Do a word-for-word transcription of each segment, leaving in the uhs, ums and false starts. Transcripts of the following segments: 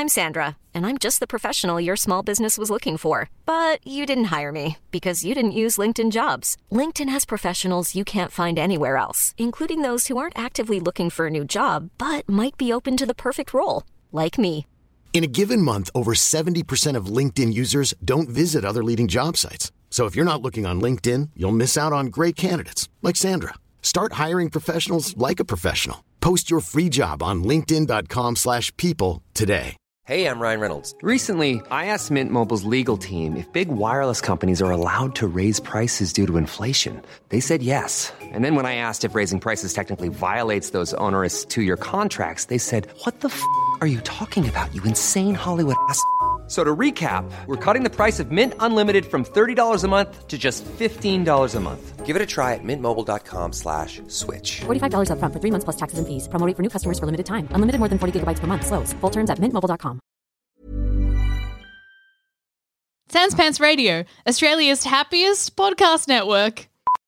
I'm Sandra, and I'm just the professional your small business was looking for. But you didn't hire me because you didn't use LinkedIn Jobs. LinkedIn has professionals you can't find anywhere else, including those who aren't actively looking for a new job, but might be open to the perfect role, like me. In a given month, over seventy percent of LinkedIn users don't visit other leading job sites. So if you're not looking on LinkedIn, you'll miss out on great candidates like Sandra. Start hiring professionals like a professional. Post your free job on linkedin dot com slash people today. Hey, I'm Ryan Reynolds. Recently, I asked Mint Mobile's legal team if big wireless companies are allowed to raise prices due to inflation. They said yes. And then when I asked if raising prices technically violates those onerous two-year contracts, they said, what the f*** are you talking about, you insane Hollywood ass f- So to recap, we're cutting the price of Mint Unlimited from thirty dollars a month to just fifteen dollars a month. Give it a try at mintmobile.com slash switch. forty-five dollars up front for three months plus taxes and fees. Promo rate for new customers for limited time. Unlimited more than forty gigabytes per month. Slows full terms at mint mobile dot com. Sans Pants Radio, Australia's happiest podcast network.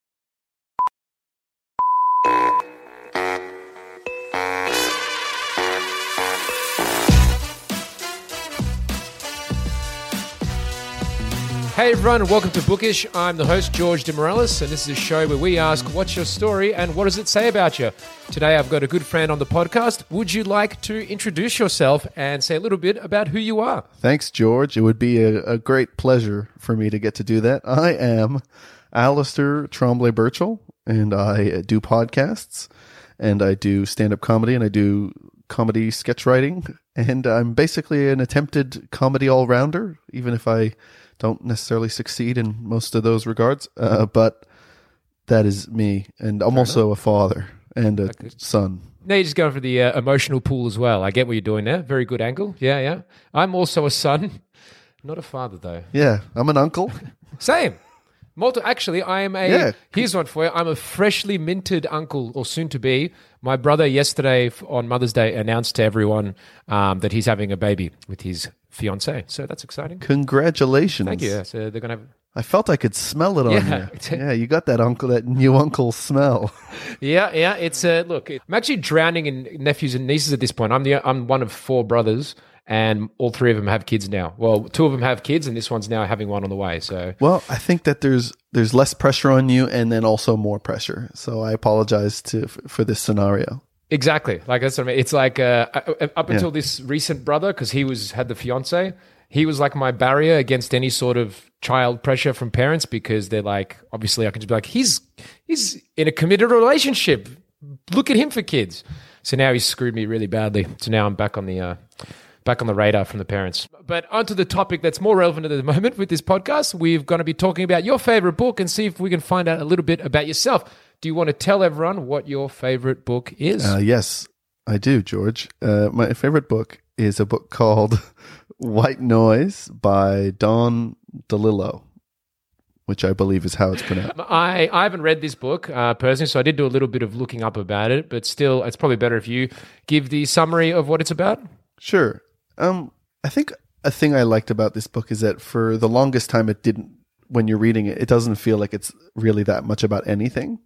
Hey everyone, and welcome to Bookish. I'm the host, George DeMorales, and this is a show where we ask, what's your story and what does it say about you? Today I've got a good friend on the podcast. Would you like to introduce yourself and say a little bit about who you are? Thanks, George. It would be a, a great pleasure for me to get to do that. I am Alistair Tremblay-Birchall, and I do podcasts, and I do stand-up comedy, and I do comedy sketch writing, and I'm basically an attempted comedy all-rounder, even if I don't necessarily succeed in most of those regards, uh, but that is me, and I'm Fair also enough. a father and a okay. son. Now you're just going for the uh, emotional pool as well. I get what you're doing there. Very good angle. Yeah, yeah. I'm also a son, not a father though. Yeah, I'm an uncle. Same. Multi- Actually, I am a, yeah. here's one for you. I'm a freshly minted uncle, or soon to be. My brother yesterday on Mother's Day announced to everyone um, that he's having a baby with his fiance. So that's exciting. Congratulations. Thank you. So they're going to have... I felt I could smell it on yeah. you. Yeah, you got that uncle, that new uncle smell. yeah, yeah. It's uh, look, I'm actually drowning in nephews and nieces at this point. I'm the I'm one of four brothers, and all three of them have kids now. Well, two of them have kids, and this one's now having one on the way. So, well, I think that there's there's less pressure on you, and then also more pressure. So I apologize to for this scenario. Exactly. Like that's what I mean. It's like uh, up until yeah. this recent brother, because he was had the fiance. He was like my barrier against any sort of child pressure from parents, because they're like, obviously I can just be like, he's he's in a committed relationship. Look at him for kids. So now he's screwed me really badly. So now I'm back on the uh, back on the radar from the parents. But onto the topic that's more relevant at the moment with this podcast. We're going to be talking about your favorite book and see if we can find out a little bit about yourself. Do you want to tell everyone what your favorite book is? Uh, yes, I do, George. Uh, my favorite book is a book called White Noise by Don DeLillo, which I believe is how it's pronounced. I, I haven't read this book uh, personally, so I did do a little bit of looking up about it, but still, it's probably better if you give the summary of what it's about. Sure. Um, I think a thing I liked about this book is that for the longest time, it didn't, when you're reading it, it doesn't feel like it's really that much about anything.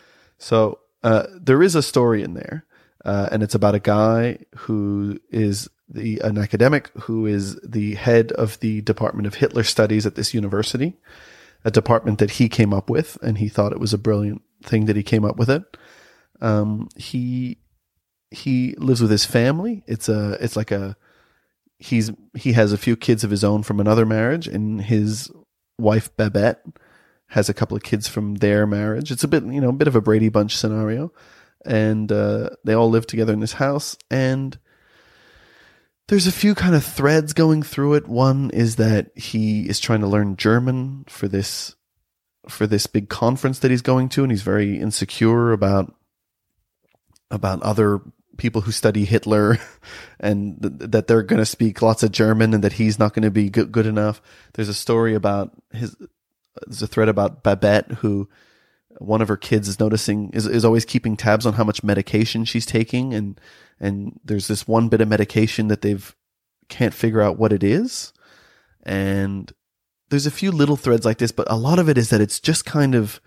So uh, there is a story in there, uh, and it's about a guy who is the an academic who is the head of the Department of Hitler Studies at this university, a department that he came up with, and he thought it was a brilliant thing that he came up with it. Um, he he lives with his family. It's a it's like a he's he has a few kids of his own from another marriage, and his wife Babette has a couple of kids from their marriage. It's a bit, you know, a bit of a Brady Bunch scenario. And uh, they all live together in this house. And there's a few kind of threads going through it. One is that he is trying to learn German for this for this big conference that he's going to, and he's very insecure about about other people who study Hitler and th- that they're going to speak lots of German and that he's not going to be good, good enough. There's a story about his There's a thread about Babette, who one of her kids is noticing is, is always keeping tabs on how much medication she's taking, and and there's this one bit of medication that they've can't figure out what it is. And there's a few little threads like this, but a lot of it is that it's just kind of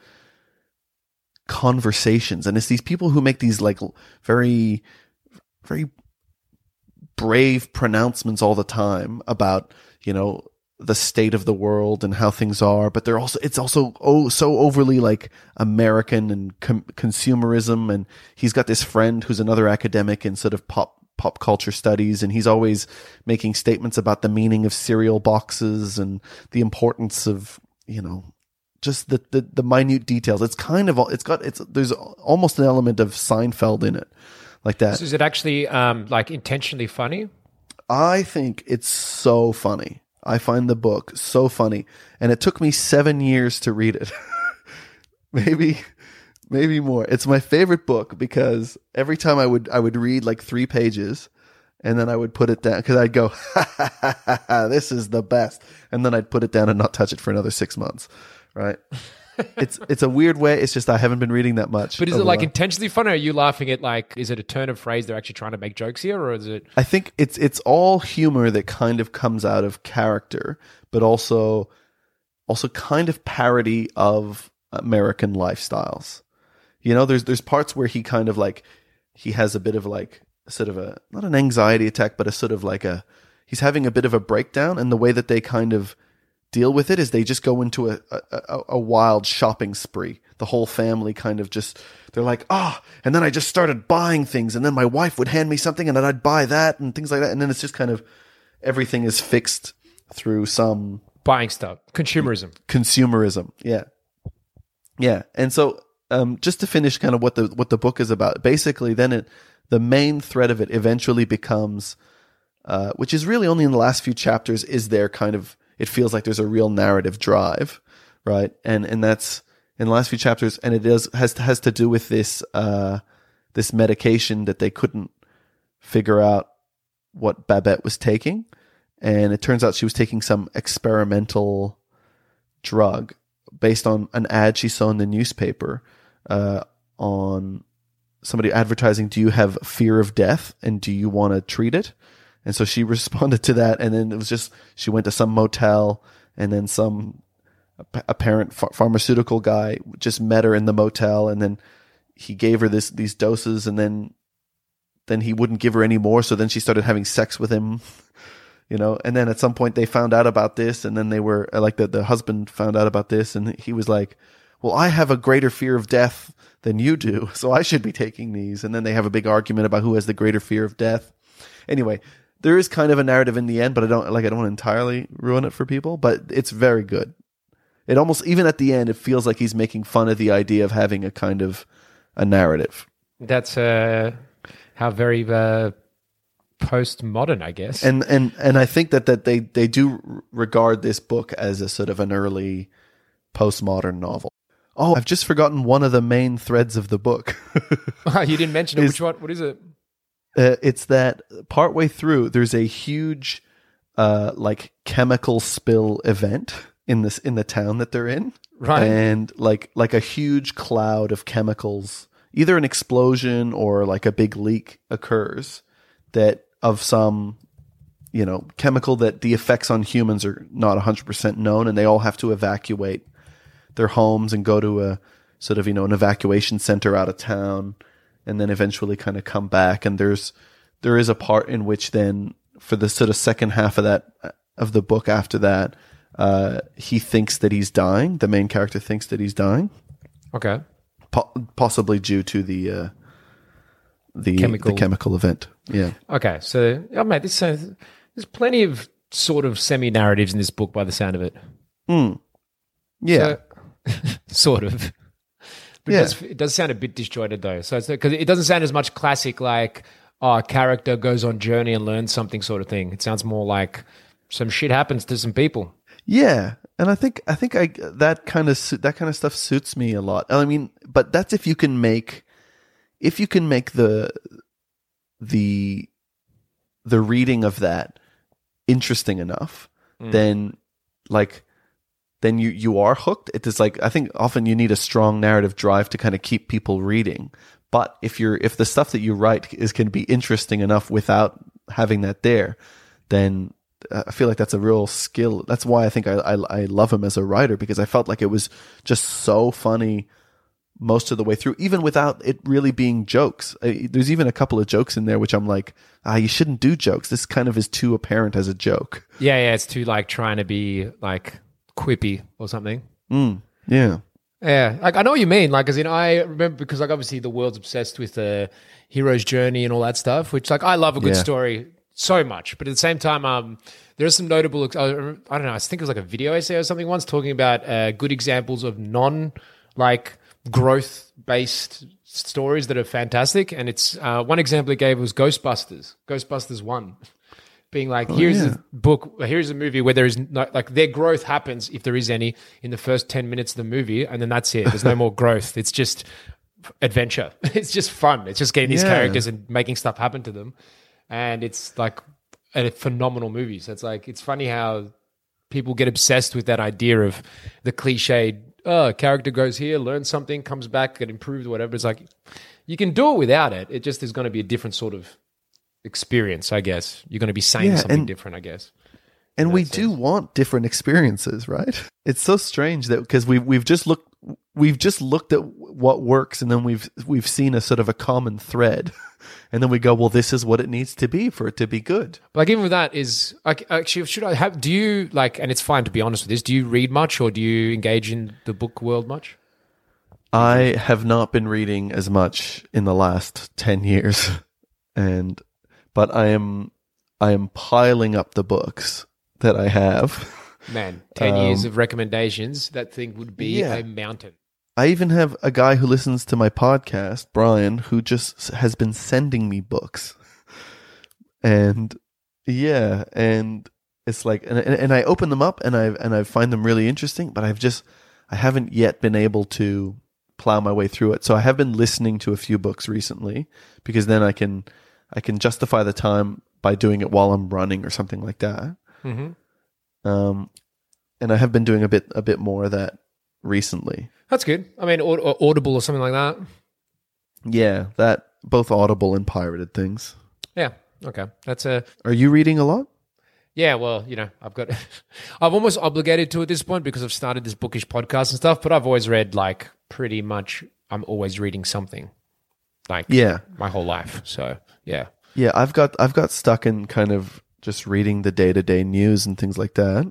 conversations, and it's these people who make these like very very brave pronouncements all the time about, you know, the state of the world and how things are, but they're also, it's also oh so overly like American and com- consumerism. And he's got this friend who's another academic in sort of pop pop culture studies, and he's always making statements about the meaning of cereal boxes and the importance of, you know, just the the, the minute details. It's kind of it's got it's there's almost an element of Seinfeld in it, like that. So is it actually um, like intentionally funny? I think it's so funny. I find the book so funny, and it took me seven years to read it. maybe, maybe more. It's my favorite book because every time I would, I would read like three pages, and then I would put it down because I'd go, ha, ha, ha, ha, ha, "This is the best," and then I'd put it down and not touch it for another six months. Right? it's it's a weird way. It's just I haven't been reading that much. But is it like intentionally funny? Or are you laughing at like? Is it a turn of phrase? They're actually trying to make jokes here, or is it? I think it's it's all humor that kind of comes out of character, but also also kind of parody of American lifestyles. You know, there's there's parts where he kind of like he has a bit of like sort of a not an anxiety attack, but a sort of like a he's having a bit of a breakdown, and the way that they kind of deal with it is they just go into a, a, a wild shopping spree. The whole family kind of just, they're like, ah, oh, and then I just started buying things, and then my wife would hand me something and then I'd buy that and things like that. And then it's just kind of, everything is fixed through some buying stuff, consumerism, consumerism. Yeah. Yeah. And so, um, just to finish kind of what the, what the book is about, basically then it, the main thread of it eventually becomes, uh, which is really only in the last few chapters is there kind of, it feels like there's a real narrative drive, right? And and that's in the last few chapters, and it is has has to do with this uh, this medication that they couldn't figure out what Babette was taking, and it turns out she was taking some experimental drug based on an ad she saw in the newspaper uh, on somebody advertising, "Do you have fear of death, and do you want to treat it?" And so she responded to that, and then it was just, she went to some motel, and then some apparent ph- pharmaceutical guy just met her in the motel, and then he gave her this these doses, and then then he wouldn't give her any more, so then she started having sex with him, you know, and then at some point they found out about this, and then they were, like the, the husband found out about this, and he was like, well, I have a greater fear of death than you do, so I should be taking these, and then they have a big argument about who has the greater fear of death. Anyway, there is kind of a narrative in the end, but I don't like I don't want to entirely ruin it for people, but it's very good. It almost, even at the end, it feels like he's making fun of the idea of having a kind of a narrative. That's uh, how very uh, postmodern, I guess. And and and I think that, that they, they do regard this book as a sort of an early postmodern novel. Oh, I've just forgotten one of the main threads of the book. You didn't mention it. Is, Which one? What is it? Uh, it's that partway through, there's a huge, uh, like chemical spill event in this in the town that they're in, right? And like like a huge cloud of chemicals, either an explosion or like a big leak occurs that of some, you know, chemical that the effects on humans are not one hundred percent known, and they all have to evacuate their homes and go to a sort of, you know, an evacuation center out of town. And then eventually kind of come back. And there's, there is a part in which then for the sort of second half of that, of the book after that, uh, he thinks that he's dying. The main character thinks that he's dying. Okay. Po- possibly due to the, uh, the chemical. the chemical event. Yeah. Okay. So, oh, mate, this sounds, there's plenty of sort of semi-narratives in this book by the sound of it. Mm. Yeah. So, sort of. But yeah. it, does, it does sound a bit disjointed though. So it's because it doesn't sound as much classic like, oh, a character goes on journey and learns something sort of thing. It sounds more like some shit happens to some people. Yeah, and I think I think I that kind of that kind of stuff suits me a lot. I mean, but that's if you can make if you can make the the the reading of that interesting enough, mm. then like. then you, you are hooked. It is like, I think often you need a strong narrative drive to kind of keep people reading. But if you're, if the stuff that you write is, can be interesting enough without having that there, then I feel like that's a real skill. That's why I think I, I, I love him as a writer, because I felt like it was just so funny most of the way through, even without it really being jokes. Uh, there's even a couple of jokes in there which I'm like, ah, you shouldn't do jokes. This kind of is too apparent as a joke. Yeah, yeah, it's too like trying to be like quippy or something. Mm, yeah. Yeah, like I know what you mean. Like, as in, I remember because like obviously the world's obsessed with the hero's journey and all that stuff, which like I love a good Yeah. story so much, but at the same time, um, there's some notable. Uh, I don't know. I think it was like a video essay or something once talking about uh, good examples of non like growth based stories that are fantastic, and it's uh, one example it gave was Ghostbusters. Ghostbusters one. Being like, Oh, here's yeah. a book, here's a movie where there is no, like their growth happens, if there is any, in the first ten minutes of the movie, and then that's it. There's no more growth. It's just adventure. It's just fun. It's just getting these Yeah. characters and making stuff happen to them. And it's like a phenomenal movie. So it's like, it's funny how people get obsessed with that idea of the cliched, oh, character goes here, learns something, comes back, get improved, whatever. It's like, you can do it without it. It just is going to be a different sort of experience, I guess. You're going to be saying Yeah, something and- different, I guess. And in we that do sense. want different experiences, right? It's so strange that because we we've just looked we've just looked at what works, and then we've we've seen a sort of a common thread, and then we go, well, this is what it needs to be for it to be good. Like even with that is like actually should I have do you like and it's fine to be honest with this, do you read much or do you engage in the book world much? I have not been reading as much in the last ten years, and but I am I am piling up the books that I have. Man, ten years Um, of recommendations, that thing would be yeah. a mountain. I even have a guy who listens to my podcast, Brian, who just has been sending me books. And yeah, and it's like, and, and, and I open them up and I and I find them really interesting, but I've just, I haven't yet been able to plow my way through it. So I have been listening to a few books recently because then I can, I can justify the time by doing it while I'm running or something like that. Mm-hmm. Um, and I have been doing a bit, a bit more of that recently. That's good. I mean, aud- or Audible or something like that. Yeah, that both Audible and pirated things. Yeah. Okay. That's a Are you reading a lot? yeah. Well, you know, I've got, I've almost obligated to at this point because I've started this bookish podcast and stuff. But I've always read like pretty much. I'm always reading something, like Yeah. my whole life. So yeah. Yeah, I've got I've got stuck in kind of just reading the day-to-day news and things like that.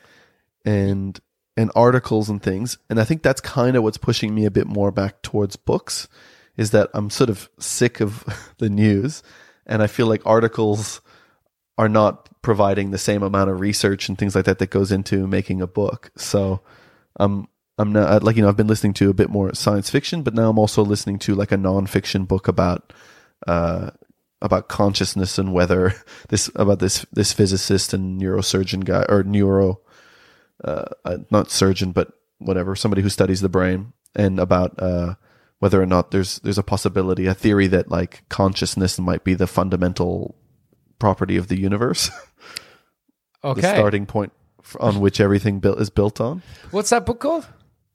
And and articles and things. And I think that's kind of what's pushing me a bit more back towards books, is that I'm sort of sick of the news, and I feel like articles are not providing the same amount of research and things like that that goes into making a book. So I'm I'm not like, you know, I've been listening to a bit more science fiction, but now I'm also listening to like a nonfiction book about uh about consciousness and whether this about this this physicist and neurosurgeon guy or neuro uh, uh not surgeon but whatever, somebody who studies the brain, and about uh whether or not there's there's a possibility, a theory that like consciousness might be the fundamental property of the universe. Okay. The starting point f- on which everything built is built on. What's that book called?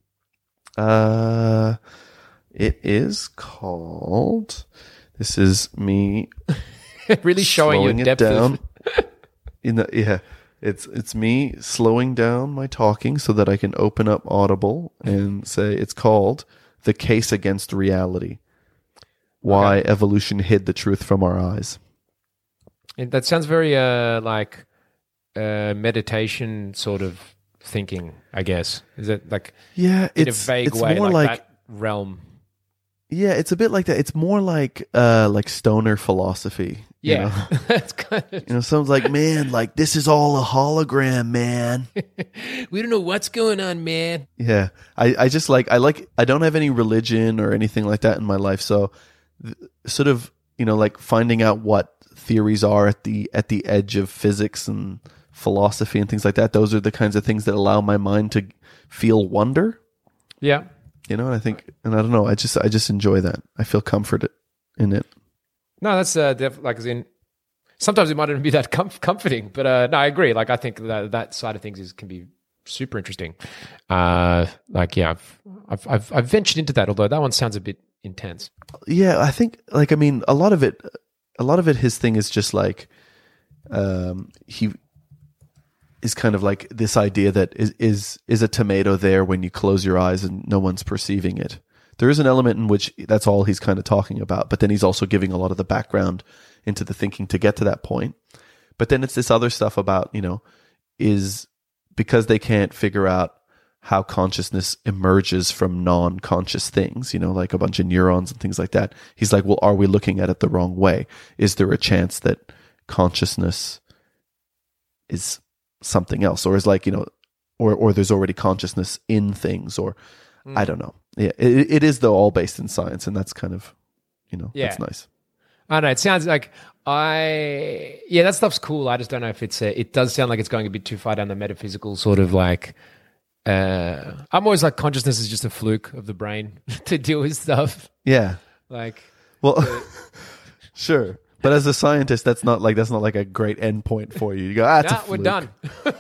Uh it is called, this is me Really showing slowing your it depth of- down. In the, yeah, it's it's me slowing down my talking so that I can open up Audible and say it's called "The Case Against Reality: Why Evolution Hid the Truth from Our Eyes." And that sounds very uh, like uh, meditation sort of thinking, I guess. Is it like Yeah, in it's a vague it's way, more like, like, that realm? yeah, it's a bit like that. It's more like uh like stoner philosophy. you Yeah, know? that's kind of. You know, someone's like, man, like this is all a hologram, man. We don't know what's going on, man. Yeah, I, I just like I like I don't have any religion or anything like that in my life, so th- sort of, you know, like finding out what theories are at the at the edge of physics and philosophy and things like that. Those are the kinds of things that allow my mind to feel wonder. Yeah, You know, and I think, and I don't know, I just I just enjoy that. I feel comfort in it. no, that's uh, def- like as in. Sometimes it might not even be that comf- comforting, but uh, no, I agree. Like I think that that side of things is can be super interesting. Uh, like yeah, I've, I've I've I've ventured into that, although that one sounds a bit intense. Yeah, I think like I mean a lot of it a lot of it his thing is just like um he is kind of like this idea that is is is a tomato there when you close your eyes and no one's perceiving it. there is an element in which that's all he's kind of talking about, but then he's also giving a lot of the background into the thinking to get to that point. But then it's this other stuff about, you know, is because they can't figure out how consciousness emerges from non-conscious things, you know, like a bunch of neurons and things like that. He's like, well, are we looking at it the wrong way? Is there a chance that consciousness is something else, or is like, you know, or or there's already consciousness in things, or mm. I don't know. Yeah, it, it is though all based in science, and that's kind of, you know, yeah. that's nice. I don't know. It sounds like I yeah, that stuff's cool. I just don't know if it's a, it does sound like it's going a bit too far down the metaphysical sort of like. Uh, I'm always like consciousness is just a fluke of the brain to deal with stuff. Yeah, like well, the, sure. But as a scientist, that's not like that's not like a great endpoint for you. You go, ah, it's nah, a fluke. we're done.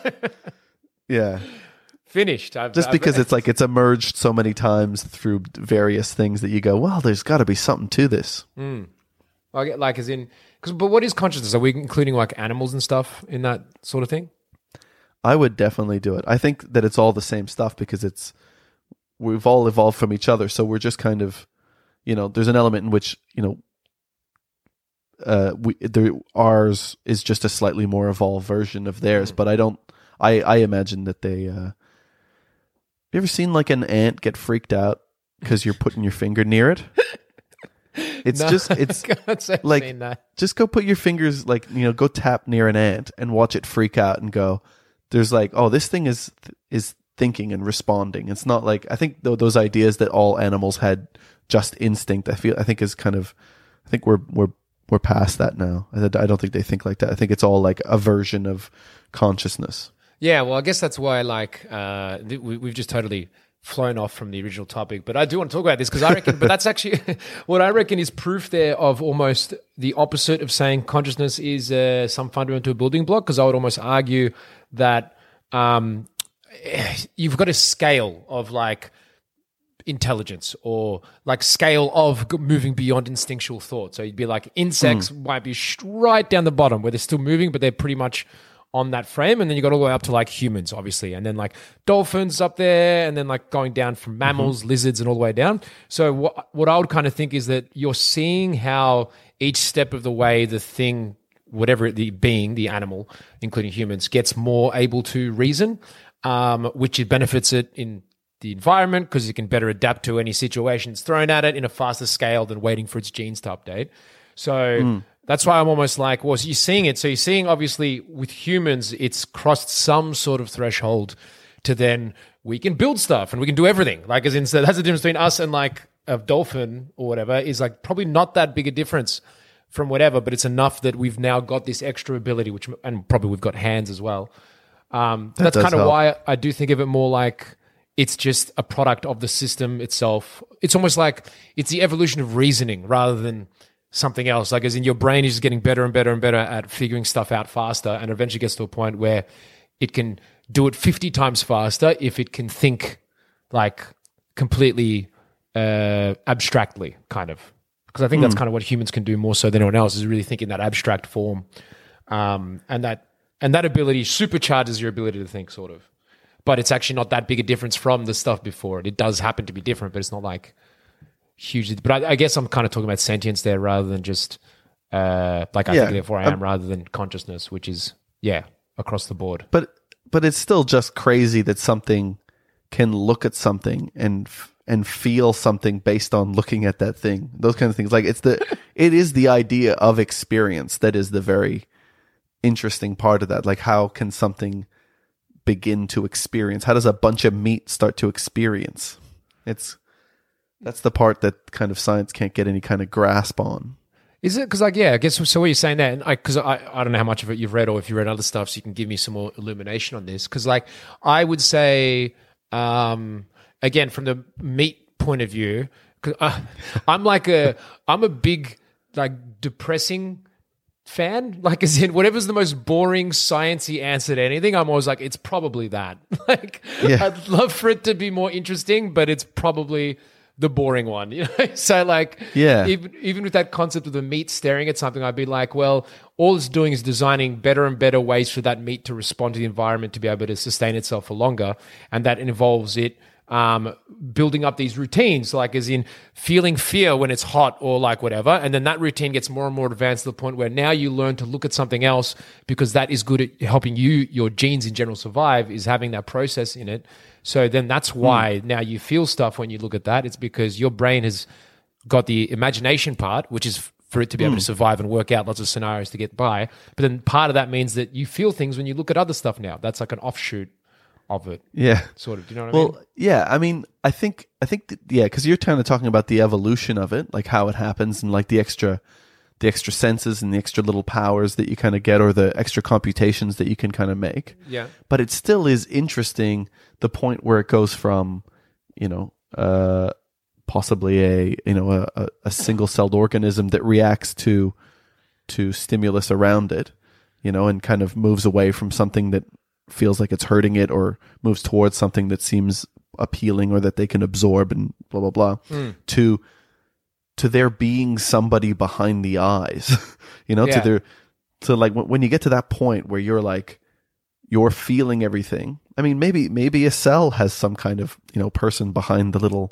Yeah, finished. I've, Just I've, because it's like it's emerged so many times through various things that you go, well, there's got to be something to this. Mm. I get like as in, cause, but what is consciousness? Are we including like animals and stuff in that sort of thing? I would definitely do it. I think that it's all the same stuff because it's we've all evolved from each other, so we're just kind of, you know, there's an element in which, you know, uh, we there ours is just a slightly more evolved version of theirs. Mm. But I don't. I I imagine that they. Uh, you ever seen like an ant get freaked out because you're putting your finger near it? It's no, just it's like just go put your fingers like you know go tap near an ant and watch it freak out and go. There's like, oh, this thing is is thinking and responding. It's not like I think th- those ideas that all animals had just instinct. I feel I think is kind of I think we're we're we're past that now. I, I don't think they think like that. I think it's all like a version of consciousness. Yeah, well, I guess that's why like uh, th- we, we've just totally flown off from the original topic. But I do want to talk about this because I reckon. But that's actually what I reckon is proof there of almost the opposite of saying consciousness is uh, some fundamental building block. Because I would almost argue that um, you've got a scale of like intelligence or like scale of g- moving beyond instinctual thought. So you'd be like insects mm. might be sh- right down the bottom where they're still moving, but they're pretty much on that frame. And then you got all the way up to like humans, obviously. And then like dolphins up there and then like going down from mammals, mm-hmm. lizards and all the way down. So what, what I would kind of think is that you're seeing how each step of the way the thing whatever the being, the animal, including humans, gets more able to reason, um, which it benefits it in the environment because it can better adapt to any situations thrown at it in a faster scale than waiting for its genes to update. So mm. that's why I'm almost like, well, so you're seeing it. So you're seeing, obviously, with humans, it's crossed some sort of threshold to then we can build stuff and we can do everything. Like, as in, so that's the difference between us and like a dolphin or whatever is like probably not that big a difference from whatever, but it's enough that we've now got this extra ability, which, and probably we've got hands as well. Um, that that's kind of help. why I do think of it more like it's just a product of the system itself. It's almost like it's the evolution of reasoning rather than something else. Like, as in, your brain is just getting better and better and better at figuring stuff out faster, and eventually gets to a point where it can do it fifty times faster if it can think like completely uh, abstractly, kind of. Because I think mm. that's kind of what humans can do more so than anyone else, is really think in that abstract form. Um, and that and that ability supercharges your ability to think, sort of. But it's actually not that big a difference from the stuff before it. It does happen to be different, but it's not like hugely. But I, I guess I'm kind of talking about sentience there rather than just uh, like I yeah, think therefore I am, um, rather than consciousness, which is, yeah, across the board. But but it's still just crazy that something can look at something and and feel something based on looking at that thing. Those kind of things. Like it's the it is the idea of experience that is the very interesting part of that. Like, how can something begin to experience? How does a bunch of meat start to experience? It's that's the part that kind of science can't get any kind of grasp on. Is it? Because, like, yeah, I guess so. What you're saying there, and I, because I, I don't know how much of it you've read, or if you read other stuff, so you can give me some more illumination on this. Because, like, I would say, um, again, from the meat point of view, cause I, I'm like a, I'm a big like depressing fan. Like, as in, whatever's the most boring sciencey answer to anything, I'm always like, it's probably that. Like, yeah. I'd love for it to be more interesting, but it's probably the boring one, you know. So like, yeah, even even with that concept of the meat staring at something, I'd be like, well, all it's doing is designing better and better ways for that meat to respond to the environment to be able to sustain itself for longer, and that involves it um, building up these routines, like as in feeling fear when it's hot or like whatever. And then that routine gets more and more advanced to the point where now you learn to look at something else because that is good at helping you, your genes in general survive, is having that process in it. So then that's why mm. now you feel stuff when you look at that. It's because your brain has got the imagination part, which is for it to be able mm. to survive and work out lots of scenarios to get by. But then part of that means that you feel things when you look at other stuff now. That's like an offshoot of it. Yeah. Sort of. Do you know what well, I mean? Well, yeah. I mean, I think, I think, that, yeah, because you're kind of talking about the evolution of it, like how it happens and like the extra, the extra senses and the extra little powers that you kind of get or the extra computations that you can kind of make. Yeah. But it still is interesting, the point where it goes from, you know, uh, possibly a you know a, a single-celled organism that reacts to to stimulus around it, you know, and kind of moves away from something that feels like it's hurting it, or moves towards something that seems appealing or that they can absorb and blah blah blah. Mm. To to there being somebody behind the eyes, you know, yeah. to their to like when, when you get to that point where you're like you're feeling everything. I mean, maybe maybe a cell has some kind of you know person behind the little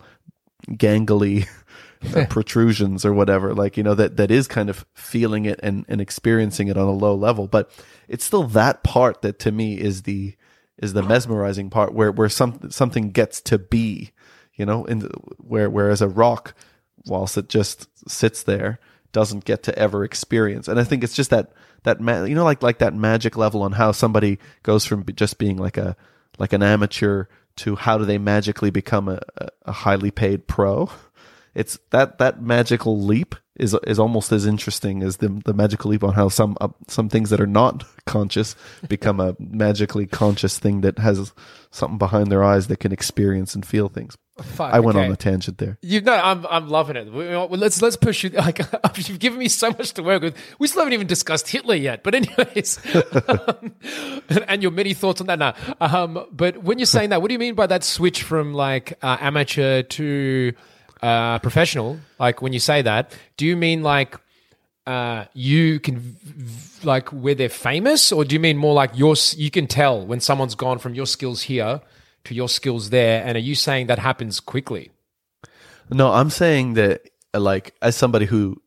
gangly uh, protrusions or whatever, like, you know, that, that is kind of feeling it and, and experiencing it on a low level. But it's still that part that to me is the, is the mesmerizing part where, where some, something gets to be, you know, in the, where, whereas a rock, whilst it just sits there, doesn't get to ever experience. And I think it's just that, that, ma- you know, like, like that magic level on how somebody goes from just being like a, like an amateur to how do they magically become a, a highly paid pro. It's that that magical leap is is almost as interesting as the the magical leap on how some uh, some things that are not conscious become a magically conscious thing that has something behind their eyes that can experience and feel things. Fuck, I went okay. on a tangent there. You know, I'm I'm loving it. We, well, let's let's push you. Like you've given me so much to work with. We still haven't even discussed Hitler yet. But anyways, um, and, and your many thoughts on that now. Um, but when you're saying that, what do you mean by that switch from like uh, amateur to uh, professional? Like when you say that, do you mean like uh, you can v- like where they're famous, or do you mean more like your you can tell when someone's gone from your skills here to your skills there? And are you saying that happens quickly? No, I'm saying that like as somebody who,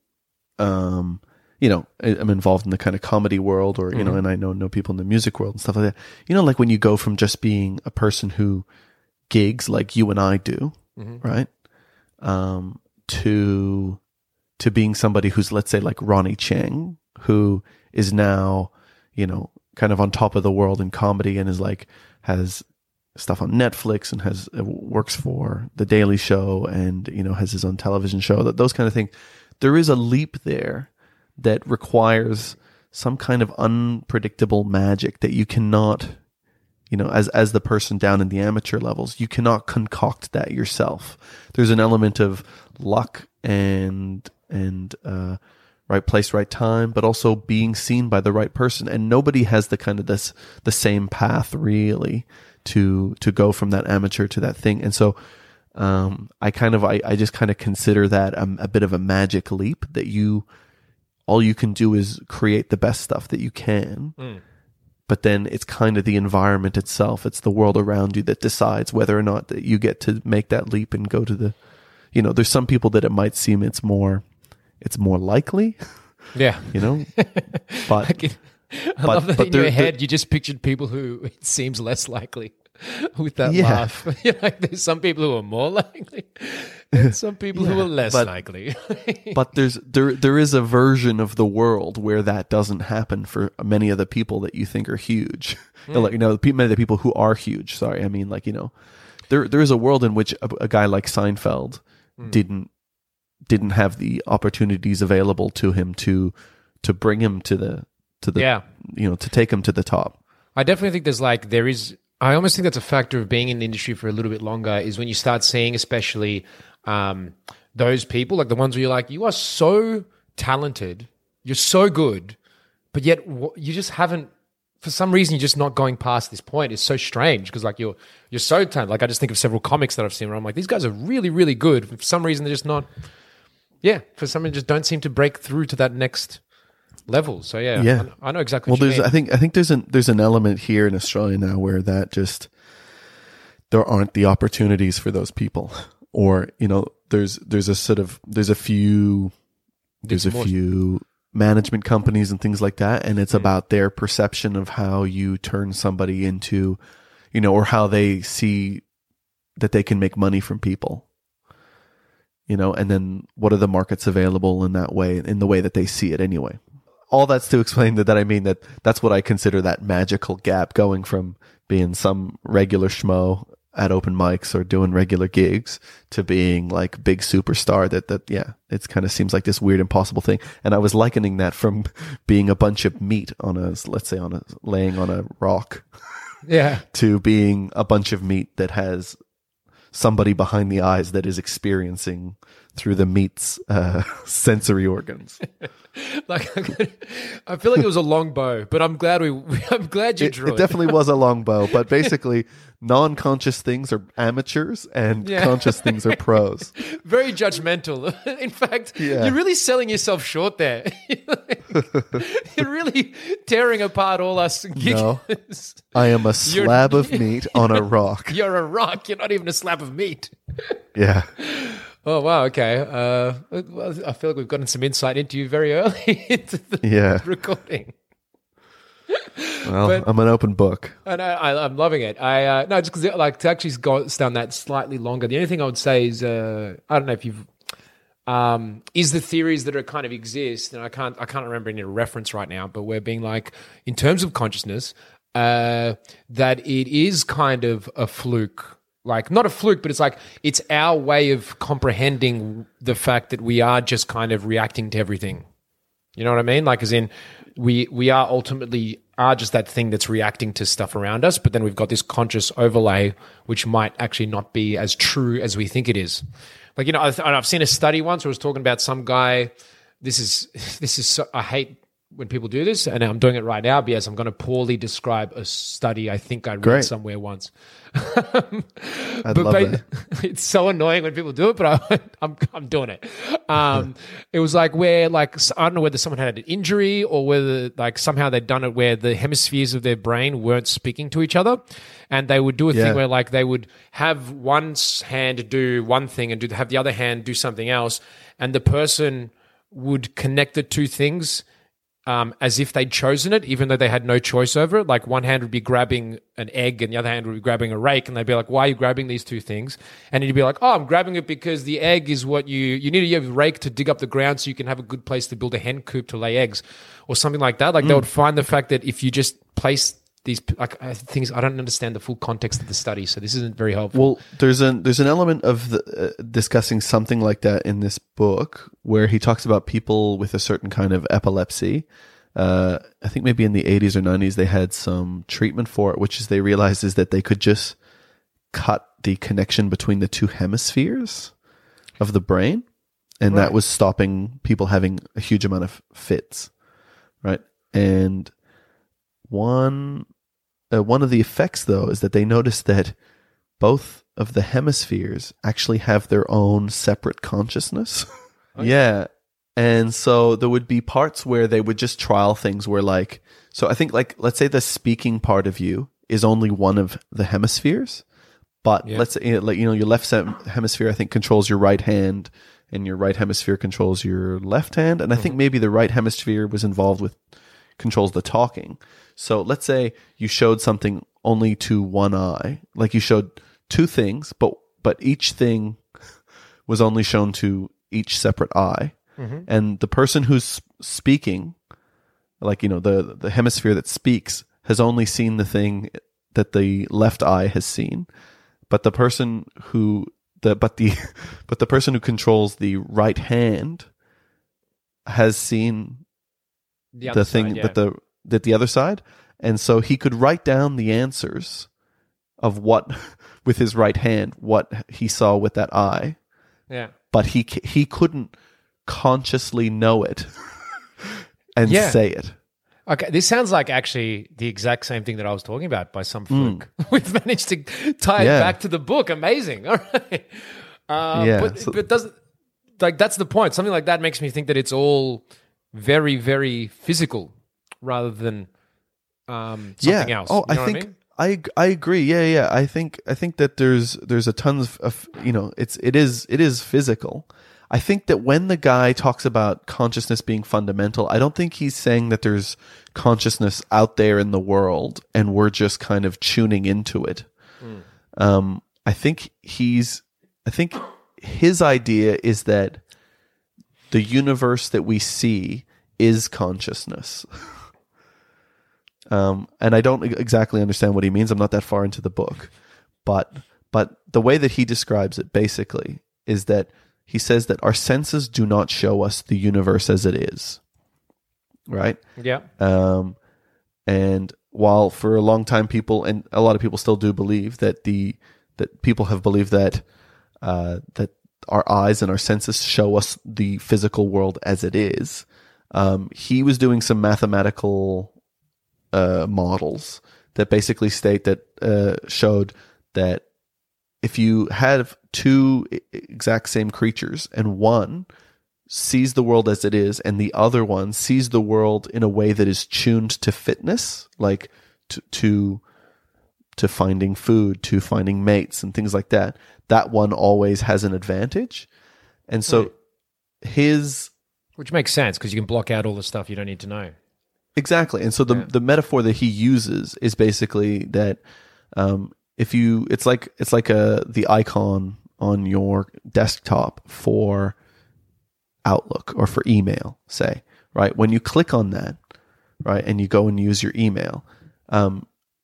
um, you know, I'm involved in the kind of comedy world, or you mm-hmm. know, and I know know people in the music world and stuff like that. You know, like when you go from just being a person who gigs like you and I do, mm-hmm. right, um, to to being somebody who's, let's say, like Ronnie Cheng, who is now, you know, kind of on top of the world in comedy and is like has stuff on Netflix and has works for The Daily Show and, you know, has his own television show, that those kind of things. There is a leap there that requires some kind of unpredictable magic that you cannot, you know, as as the person down in the amateur levels, you cannot concoct that yourself. There's an element of luck and and uh right place, right time, but also being seen by the right person. And nobody has the kind of this the same path really to to go from that amateur to that thing. And so um, I kind of I, I just kind of consider that a, a bit of a magic leap, that you all you can do is create the best stuff that you can. Mm. But then it's kind of the environment itself, it's the world around you that decides whether or not that you get to make that leap and go to the, you know, there's some people that it might seem it's more it's more likely. Yeah. You know? But I, can, I but, love that but in your there- head there- you just pictured people who it seems less likely with that Yeah. laugh. You're like, there's some people who are more likely and some people who Yeah, are less but- likely. But there's there there is a version of the world where that doesn't happen for many of the people that you think are huge. Mm. Like, you know, the pe- many of the people who are huge. Sorry, I mean, like, you know, there there is a world in which a, a guy like Seinfeld Mm. didn't didn't have the opportunities available to him to to bring him to the to the Yeah. you know, to take him to the top. I definitely think there's like, there is, I almost think that's a factor of being in the industry for a little bit longer, is when you start seeing, especially um, those people, like the ones where you're like, you are so talented, you're so good, but yet wh- you just haven't, for some reason, you're just not going past this point. It's so strange because like you're you're so talented. Like I just think of several comics that I've seen where I'm like, these guys are really, really good. For some reason, they're just not, yeah, for some reason, just don't seem to break through to that next level. So yeah, Yeah. I, I know exactly Well, what you there's mean. I think I think there's an there's an element here in Australia now where that just there aren't the opportunities for those people, or you know, there's there's a sort of there's a few there's a few management companies and things like that, and it's mm. about their perception of how you turn somebody into, you know, or how they see that they can make money from people, you know, and then what are the markets available in that way, in the way that they see it anyway. All that's to explain that, that I mean that that's what I consider that magical gap, going from being some regular schmo at open mics or doing regular gigs to being like big superstar. That that yeah, it kind of seems like this weird impossible thing. And I was likening that from being a bunch of meat on a, let's say on a laying on a rock, yeah, to being a bunch of meat that has somebody behind the eyes that is experiencing through the meat's uh, sensory organs. Like, I feel like it was a long bow, but I'm glad we. I'm glad you it, drew it. It definitely was a long bow, but basically, non-conscious things are amateurs, and yeah. conscious things are pros. Very judgmental. In fact, yeah. you're really selling yourself short there. You're really tearing apart all us giggers. No, I am a slab you're, of meat on a rock. You're a rock. You're not even a slab of meat. Yeah. Oh, wow. Okay. Uh, well, I feel like we've gotten some insight into you very early into the yeah. recording. Well, but, I'm an open book. And I, I, I'm loving it. I uh, no, just because like to actually go down that slightly longer. The only thing I would say is uh, I don't know if you've um, is the theories that are kind of exist, and I can't I can't remember any reference right now, but we're being like in terms of consciousness uh, that it is kind of a fluke. Like, not a fluke, but it's like, it's our way of comprehending the fact that we are just kind of reacting to everything. You know what I mean? Like, as in, we we are ultimately are just that thing that's reacting to stuff around us, but then we've got this conscious overlay, which might actually not be as true as we think it is. Like, you know, I've, I've seen a study once where I was talking about some guy, this is, this is so, I hate when people do this, and I'm doing it right now, but yes, I'm going to poorly describe a study I think I read Great. somewhere once. I'd but love ba- that. It's so annoying when people do it, but I, I'm I'm doing it. Um, it was like where, like, I don't know whether someone had an injury or whether, like, somehow they'd done it where the hemispheres of their brain weren't speaking to each other, and they would do a yeah. thing where, like, they would have one hand do one thing and do have the other hand do something else, and the person would connect the two things Um, as if they'd chosen it, even though they had no choice over it. Like, one hand would be grabbing an egg and the other hand would be grabbing a rake, and they'd be like, why are you grabbing these two things? And you'd be like, oh, I'm grabbing it because the egg is what you, you need a rake to dig up the ground so you can have a good place to build a hen coop to lay eggs, or something like that. Like, mm. they would find the fact that if you just place these like things, I don't understand the full context of the study, so this isn't very helpful. Well, there's an there's an element of the, uh, discussing something like that in this book where he talks about people with a certain kind of epilepsy. Uh, I think maybe in the eighties or nineties they had some treatment for it, which is they realized is that they could just cut the connection between the two hemispheres of the brain, and right. that was stopping people having a huge amount of fits, right? And one uh, one of the effects, though, is that they noticed that both of the hemispheres actually have their own separate consciousness. Okay. Yeah. And so there would be parts where they would just trial things where, like, so I think, like, let's say the speaking part of you is only one of the hemispheres, but yeah. let's say, like, you know, your left hemisphere, I think, controls your right hand, and your right hemisphere controls your left hand. And I mm-hmm. think maybe the right hemisphere was involved with, controls the talking. So let's say you showed something only to one eye, like you showed two things, but, but each thing was only shown to each separate eye. Mm-hmm. And the person who's speaking, like, you know, the, the hemisphere that speaks has only seen the thing that the left eye has seen. But the person who, the, but the, but the person who controls the right hand has seen the, the thing side, yeah. that the, that the other side. And so he could write down the answers of what, with his right hand, what he saw with that eye. Yeah. But he, he couldn't consciously know it and yeah. say it. Okay, this sounds like actually the exact same thing that I was talking about by some fluke. Mm. We've managed to tie yeah. it back to the book. Amazing. All right. Uh, yeah, but, so, but doesn't like that's the point. Something like that makes me think that it's all very, very physical rather than um, something yeah. else. Oh, you know I think what I mean? I I agree. Yeah, yeah. I think I think that there's there's a ton of, of you know it's it is it is physical. I think that when the guy talks about consciousness being fundamental, I don't think he's saying that there's consciousness out there in the world and we're just kind of tuning into it. Mm. Um, I think he's I think his idea is that the universe that we see is consciousness. Um, and I don't exactly understand what he means. I'm not that far into the book, but but the way that he describes it basically is that he says that our senses do not show us the universe as it is, right? Yeah. Um, and while for a long time people, and a lot of people still do believe that the that people have believed that uh, that our eyes and our senses show us the physical world as it is. Um, he was doing some mathematical Uh, models that basically state that uh, showed that if you have two exact same creatures and one sees the world as it is and the other one sees the world in a way that is tuned to fitness, like to to, to finding food, to finding mates and things like that, that one always has an advantage. And so right. his... Which makes sense because you can block out all the stuff you don't need to know. Exactly. And so the, yeah. the metaphor that he uses is basically that um, if you, it's like, it's like a, the icon on your desktop for Outlook or for email, say, right? When you click on that, right, and you go and use your email, um,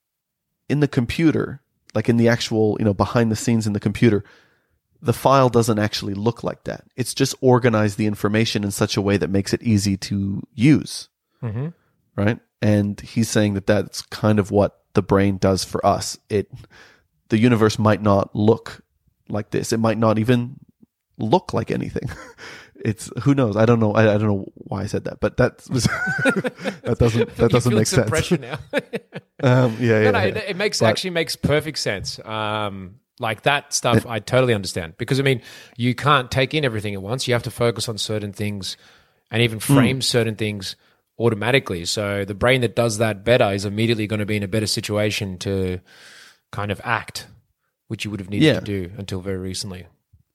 in the computer, like in the actual, you know, behind the scenes in the computer, the file doesn't actually look like that. It's just organized the information in such a way that makes it easy to use. Mm-hmm. Right. And he's saying that that's kind of what the brain does for us. It, the universe might not look like this. It might not even look like anything. It's, who knows? I don't know. I, I don't know why I said that, but that was, that doesn't, that doesn't make sense. Pressure now. um, yeah, yeah, no, no, yeah. It, it makes, but, actually makes perfect sense. Um, like that stuff, it, I totally understand because I mean, you can't take in everything at once. You have to focus on certain things and even frame mm. certain things automatically. So the brain that does that better is immediately going to be in a better situation to kind of act, which you would have needed yeah. to do until very recently.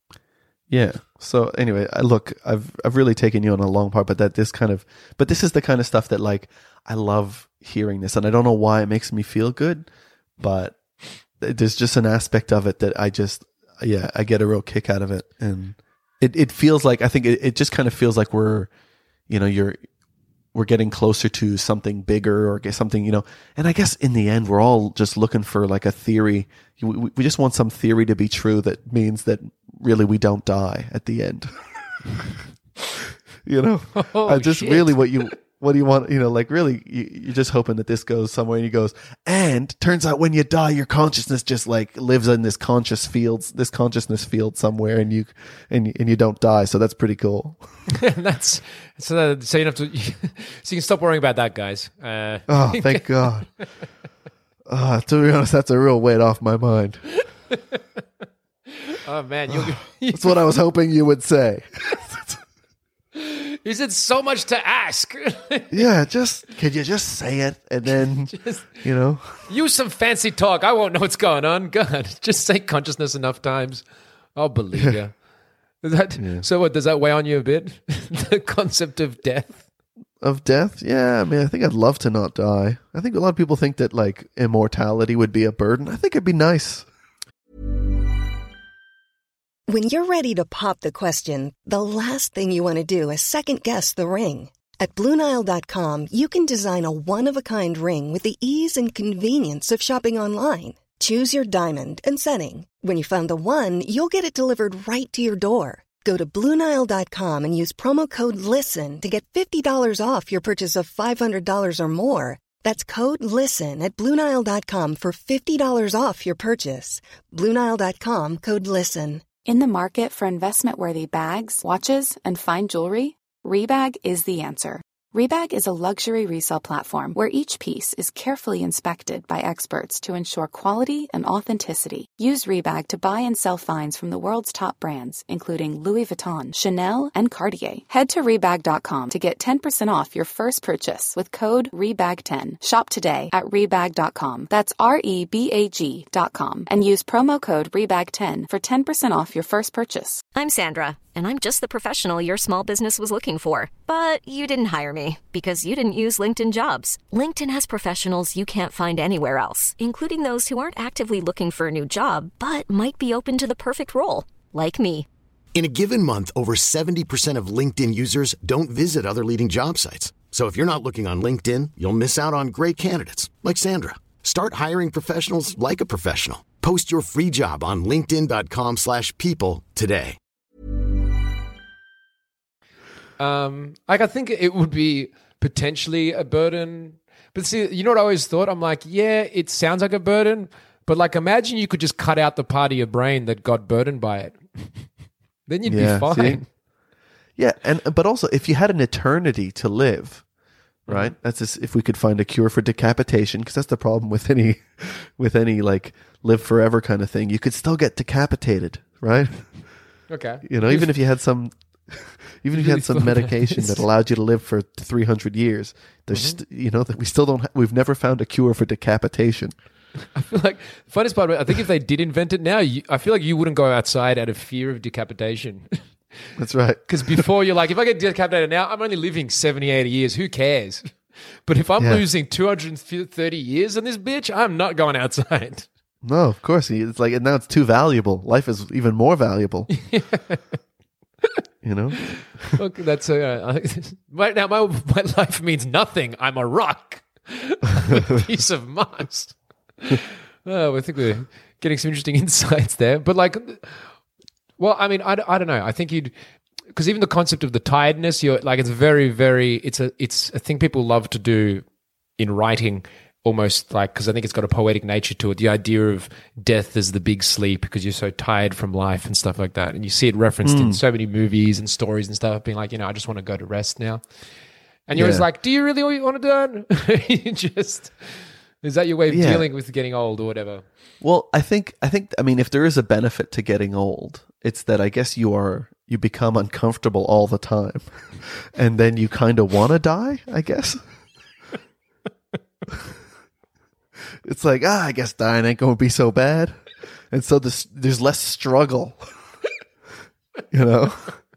Yeah. So anyway, I look, I've I've really taken you on a long part, but that this kind of, but this is the kind of stuff that like I love hearing this, and I don't know why it makes me feel good, but there's just an aspect of it that I just, yeah, I get a real kick out of it, and it it feels like I think it, it just kind of feels like we're, you know, you're. we're getting closer to something bigger or get something, you know, and I guess in the end, we're all just looking for like a theory. We, we just want some theory to be true that means that really we don't die at the end. You know, oh, I just shit. really what you, what do you want? You know, like really you, you're just hoping that this goes somewhere and he goes, and turns out when you die, your consciousness just like lives in this conscious fields, this consciousness field somewhere and you, and, and you don't die. So that's pretty cool. That's so. So you don't have to. So you can stop worrying about that, guys. Uh, oh, thank God. Uh, to be honest, that's a real weight off my mind. Oh man, you're, that's what I was hoping you would say. Is it so much to ask? Yeah, just could you just say it and then just, you know, use some fancy talk. I won't know what's going on. God, just say consciousness enough times. I'll believe yeah. you. That, yeah. So what, does that weigh on you a bit? The concept of death? Of death? Yeah, I mean, I think I'd love to not die. I think a lot of people think that like immortality would be a burden. I think it'd be nice. When you're ready to pop the question, the last thing you want to do is second guess the ring. At Blue Nile dot com, you can design a one-of-a-kind ring with the ease and convenience of shopping online. Choose your diamond and setting. When you find the one, you'll get it delivered right to your door. Go to Blue Nile dot com and use promo code LISTEN to get fifty dollars off your purchase of five hundred dollars or more. That's code LISTEN at Blue Nile dot com for fifty dollars off your purchase. Blue Nile dot com, code LISTEN. In the market for investment-worthy bags, watches, and fine jewelry, Rebag is the answer. Rebag is a luxury resale platform where each piece is carefully inspected by experts to ensure quality and authenticity. Use Rebag to buy and sell finds from the world's top brands, including Louis Vuitton, Chanel, and Cartier. Head to Rebag dot com to get ten percent off your first purchase with code rebag ten. Shop today at Rebag dot com. That's R E B A G dot com. And use promo code rebag ten for ten percent off your first purchase. I'm Sandra, and I'm just the professional your small business was looking for. But you didn't hire me because you didn't use LinkedIn Jobs. LinkedIn has professionals you can't find anywhere else, including those who aren't actively looking for a new job, but might be open to the perfect role, like me. In a given month, over seventy percent of LinkedIn users don't visit other leading job sites. So if you're not looking on LinkedIn, you'll miss out on great candidates like Sandra. Start hiring professionals like a professional. Post your free job on linkedin dot com slash people today. Um, like I think it would be potentially a burden, but see, you know what I always thought? I'm like, yeah, it sounds like a burden, but like imagine you could just cut out the part of your brain that got burdened by it. Then you'd Yeah, be fine. see? Yeah, and but also if you had an eternity to live, right? Mm-hmm. That's just, if we could find a cure for decapitation, because that's the problem with any with any like live forever kind of thing. You could still get decapitated, right? Okay. You know, even if you had some, even if you Really had some thought about medication this. that allowed you to live for three hundred years, there's, Mm-hmm. st- you know, that we still don't. Ha- we've never found a cure for decapitation. I feel like the funniest part, I think if they did invent it now, you, I feel like you wouldn't go outside out of fear of decapitation. That's right. Because before you're like, if I get decapitated now, I'm only living seventy, eighty years. Who cares? But if I'm Yeah. losing two hundred thirty years in this bitch, I'm not going outside. No, of course. It's like, and now it's too valuable. Life is even more valuable. You know? Look, that's uh, right now. My my life means nothing. I'm a rock, I'm a piece of Mars. Oh, I think we're getting some interesting insights there. But like, well, I mean, I, I don't know. I think you'd because even the concept of the tiredness, you're like, it's very, very. It's a it's a thing people love to do in writing. Almost like, because I think it's got a poetic nature to it. The idea of death as the big sleep because you're so tired from life and stuff like that. And you see it referenced in so many movies and stories and stuff, being like, you know, I just want to go to rest now. And you're Yeah. always like, do you really want to do it? You just, is that your way of Yeah. dealing with getting old or whatever? Well, I think, I think, I mean, if there is a benefit to getting old, it's that I guess you are, you become uncomfortable all the time. And then you kind of want to die, I guess. It's like, ah, I guess dying ain't going to be so bad. And so this, there's less struggle, you know?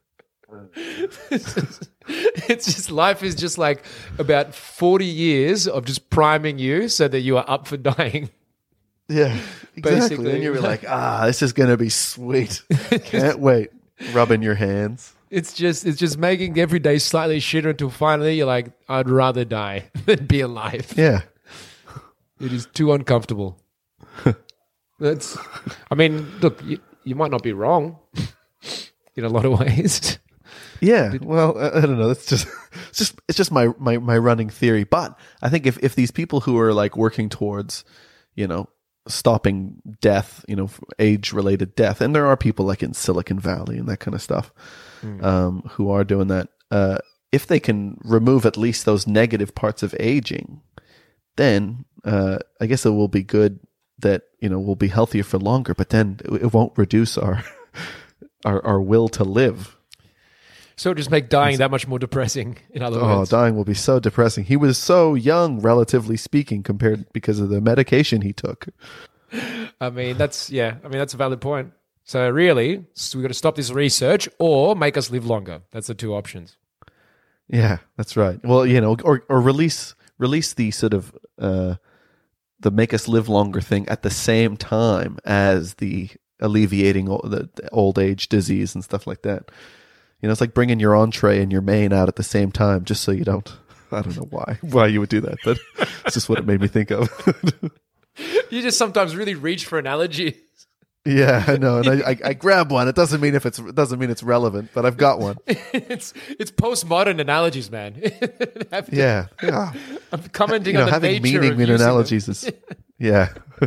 It's just, life is just like about forty years of just priming you so that you are up for dying. Yeah, exactly. Basically. And you're like, ah, this is going to be sweet. Can't wait. Rubbing your hands. It's just it's just making every day slightly shitter until finally you're like, I'd rather die than be alive. Yeah. It is too uncomfortable. That's, I mean, look, you, you might not be wrong in a lot of ways. Yeah, well, I, I don't know. That's just, it's just, it's just my, my, my running theory. But I think if, if these people who are like working towards, you know, stopping death, you know, age related death, and there are people like in Silicon Valley and that kind of stuff, mm. um, who are doing that. Uh, if they can remove at least those negative parts of aging, then uh, I guess it will be good that, you know, we'll be healthier for longer. But then it won't reduce our our, our will to live. So it'll just make dying that much more depressing, in other Oh, words. dying will be so depressing. He was so young, relatively speaking, compared because of the medication he took. I mean, that's, yeah, I mean, that's a valid point. So really, so we've got to stop this research or make us live longer. That's the two options. Yeah, that's right. Well, you know, or or release release the sort of uh, the make us live longer thing at the same time as the alleviating o- the, the old age disease and stuff like that. You know, it's like bringing your entree and your main out at the same time, just so you don't. I don't know why why you would do that, but it's just what it made me think of. You just sometimes really reach for analogies. Yeah, I know, and I, I, I grab one. It doesn't mean if it's it doesn't mean it's relevant, but I've got one. It's it's postmodern analogies, man. Have to- Yeah, yeah. I'm commenting You know, on the having nature meaning of in using them. analogies is yeah.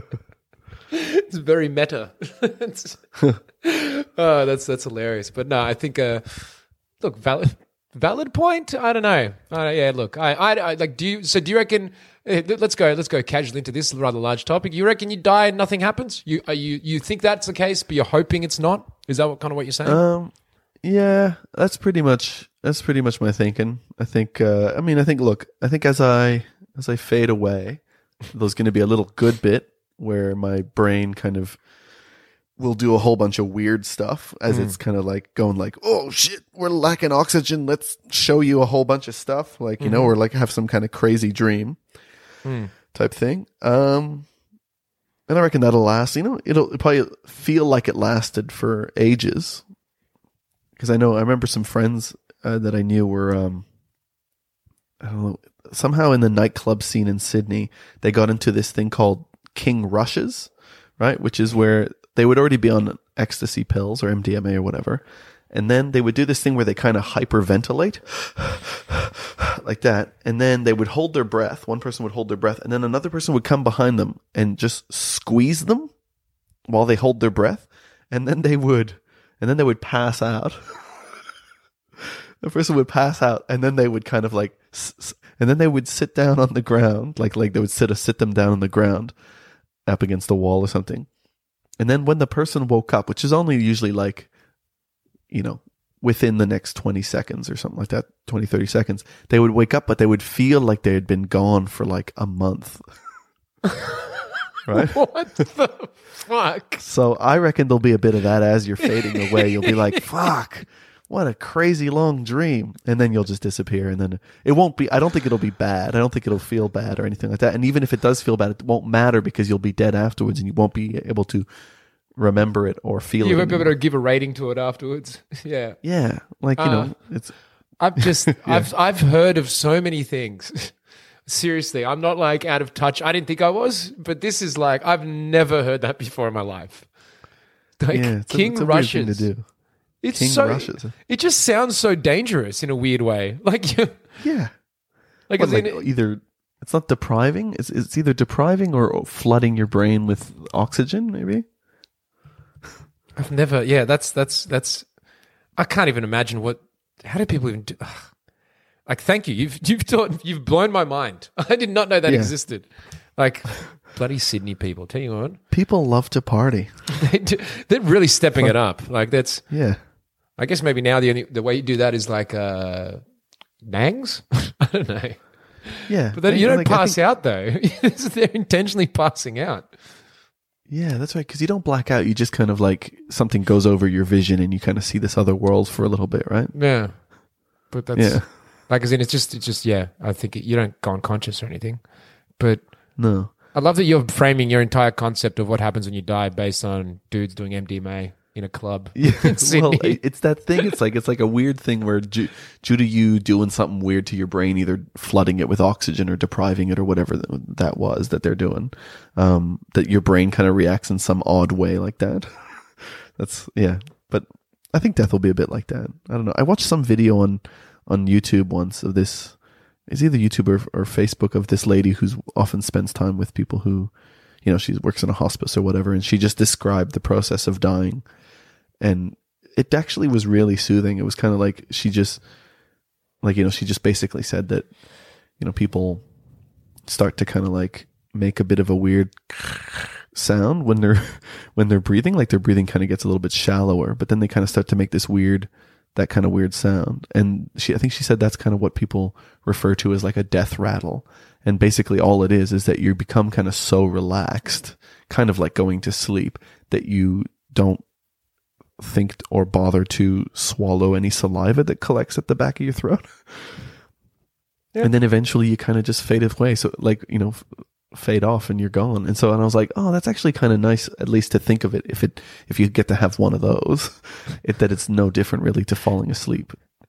It's very meta. It's- oh, that's that's hilarious. But no, I think uh, look, valid valid point. I don't know. Uh, yeah, look, I, I, I like. Do you? So do you reckon? Uh, let's go. Let's go casually into this rather large topic. You reckon you die and nothing happens? You are you you think that's the case, but you're hoping it's not? Is that what kind of what you're saying? Um, yeah, that's pretty much that's pretty much my thinking. I think. Uh, I mean, I think. Look, I think as I as I fade away, there's going to be a little good bit where my brain kind of will do a whole bunch of weird stuff as mm. it's kind of like going like, oh shit, we're lacking oxygen. Let's show you a whole bunch of stuff. Like, you mm-hmm. know, or like have some kind of crazy dream mm. type thing. Um, and I reckon that'll last, you know, it'll, it'll probably feel like it lasted for ages. Cause I know, I remember some friends uh, that I knew were, um, I don't know, somehow in the nightclub scene in Sydney, they got into this thing called King Rushes, right? Which is where they would already be on ecstasy pills or M D M A or whatever. And then they would do this thing where they kind of hyperventilate like that. And then they would hold their breath. One person would hold their breath and then another person would come behind them and just squeeze them while they hold their breath. And then they would, and then they would pass out. The person would pass out and then they would kind of like, and then they would sit down on the ground. Like, like they would sit, sit them down on the ground up against the wall or something. And then when the person woke up, which is only usually like, you know, within the next twenty seconds or something like that, twenty, thirty seconds, they would wake up, but they would feel like they had been gone for like a month. Right? What the fuck? So I reckon there'll be a bit of that as you're fading away. You'll be like, fuck, what a crazy long dream. And then you'll just disappear. And then it won't be, I don't think it'll be bad. I don't think it'll feel bad or anything like that. And even if it does feel bad, it won't matter because you'll be dead afterwards and you won't be able to remember it or feel you it. You won't be able to give a rating to it afterwards. Yeah. Yeah. Like, you uh, know, it's. I've just, yeah. I've, I've heard of so many things. Seriously, I'm not like out of touch. I didn't think I was, but this is like, I've never heard that before in my life. Like yeah, it's King a, it's a Rushes. weird thing to do. It's King so, Rushes. It just sounds so dangerous in a weird way. Like, yeah. Like, what, like in, either it's not depriving, it's, it's either depriving or flooding your brain with oxygen, maybe. I've never, yeah, that's, that's, that's, I can't even imagine what, how do people even do, ugh. Like, thank you. You've, you've taught, you've blown my mind. I did not know that yeah. existed. Like, bloody Sydney people, tell you what. People love to party. they do, they're really stepping it up. Like, that's, yeah. I guess maybe now the only, the way you do that is like, uh, Nangs? I don't know. Yeah. But then you don't like, pass think, out though. They're intentionally passing out. Yeah, that's right. Because you don't black out. You just kind of like something goes over your vision and you kind of see this other world for a little bit, right? Yeah. But that's, yeah. like, as in, it's just, it's just, yeah, I think it, you don't go unconscious or anything. But no. I love that you're framing your entire concept of what happens when you die based on dudes doing M D M A in a club. Yeah, in Sydney. well, it's that thing. It's like it's like a weird thing where due, due to you doing something weird to your brain, either flooding it with oxygen or depriving it or whatever that was that they're doing, um, that your brain kind of reacts in some odd way like that. That's yeah. But I think death will be a bit like that. I don't know. I watched some video on on YouTube once of this. It's either YouTube or, or Facebook of this lady who's often spends time with people who, you know, she works in a hospice or whatever, and she just described the process of dying. And it actually was really soothing. It was kind of like she just, like, you know, she just basically said that, you know, people start to kind of like make a bit of a weird sound when they're, when they're breathing, like their breathing kind of gets a little bit shallower, but then they kind of start to make this weird, that kind of weird sound. And she, I think she said that's kind of what people refer to as like a death rattle. And basically all it is, is that you become kind of so relaxed, kind of like going to sleep, that you don't think or bother to swallow any saliva that collects at the back of your throat. Yeah. And then eventually you kind of just fade away. So like, you know, f- fade off and you're gone. And so, and I was like, oh, that's actually kind of nice, at least to think of it. If it, if you get to have one of those, it, that it's no different really to falling asleep.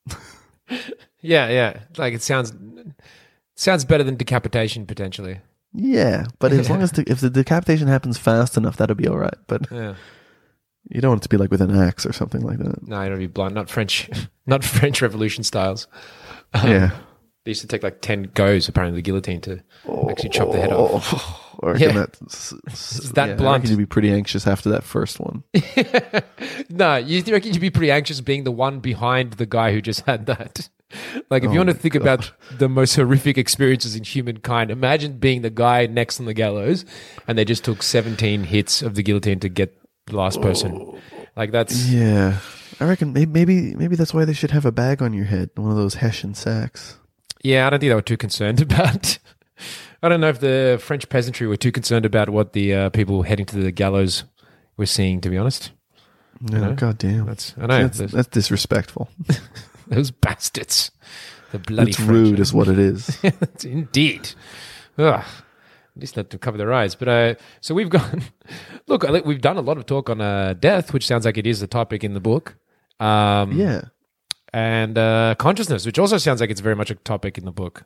Yeah. Yeah. Like it sounds, sounds better than decapitation potentially. Yeah. But as long as the, if the decapitation happens fast enough, that'll be all right. But yeah. You don't want it to be like with an axe or something like that. No, you don't be blunt. Not French, not French Revolution styles. Um, yeah. They used to take like ten goes, apparently, the guillotine to oh, actually chop the head off. Or yeah. that, it's that yeah, blunt. I reckon you'd be pretty anxious after that first one. No, you reckon you'd be pretty anxious being the one behind the guy who just had that. Like, if Oh you want to my think God. about the most horrific experiences in humankind, imagine being the guy next on the gallows and they just took seventeen hits of the guillotine to get the last person. Like, that's... Yeah. I reckon maybe, maybe maybe that's why they should have a bag on your head, one of those Hessian sacks. Yeah, I don't think they were too concerned about... I don't know if the French peasantry were too concerned about what the uh, people heading to the gallows were seeing, to be honest. No, know? God damn. That's, I know. That's, that's disrespectful. Those bastards. The bloody It's French. rude is what it is. Indeed. Ugh. At least not to cover their eyes. But uh, so we've gone. Look, I think we've done a lot of talk on uh, death, which sounds like it is a topic in the book. Um, Yeah. And uh, consciousness, which also sounds like it's very much a topic in the book.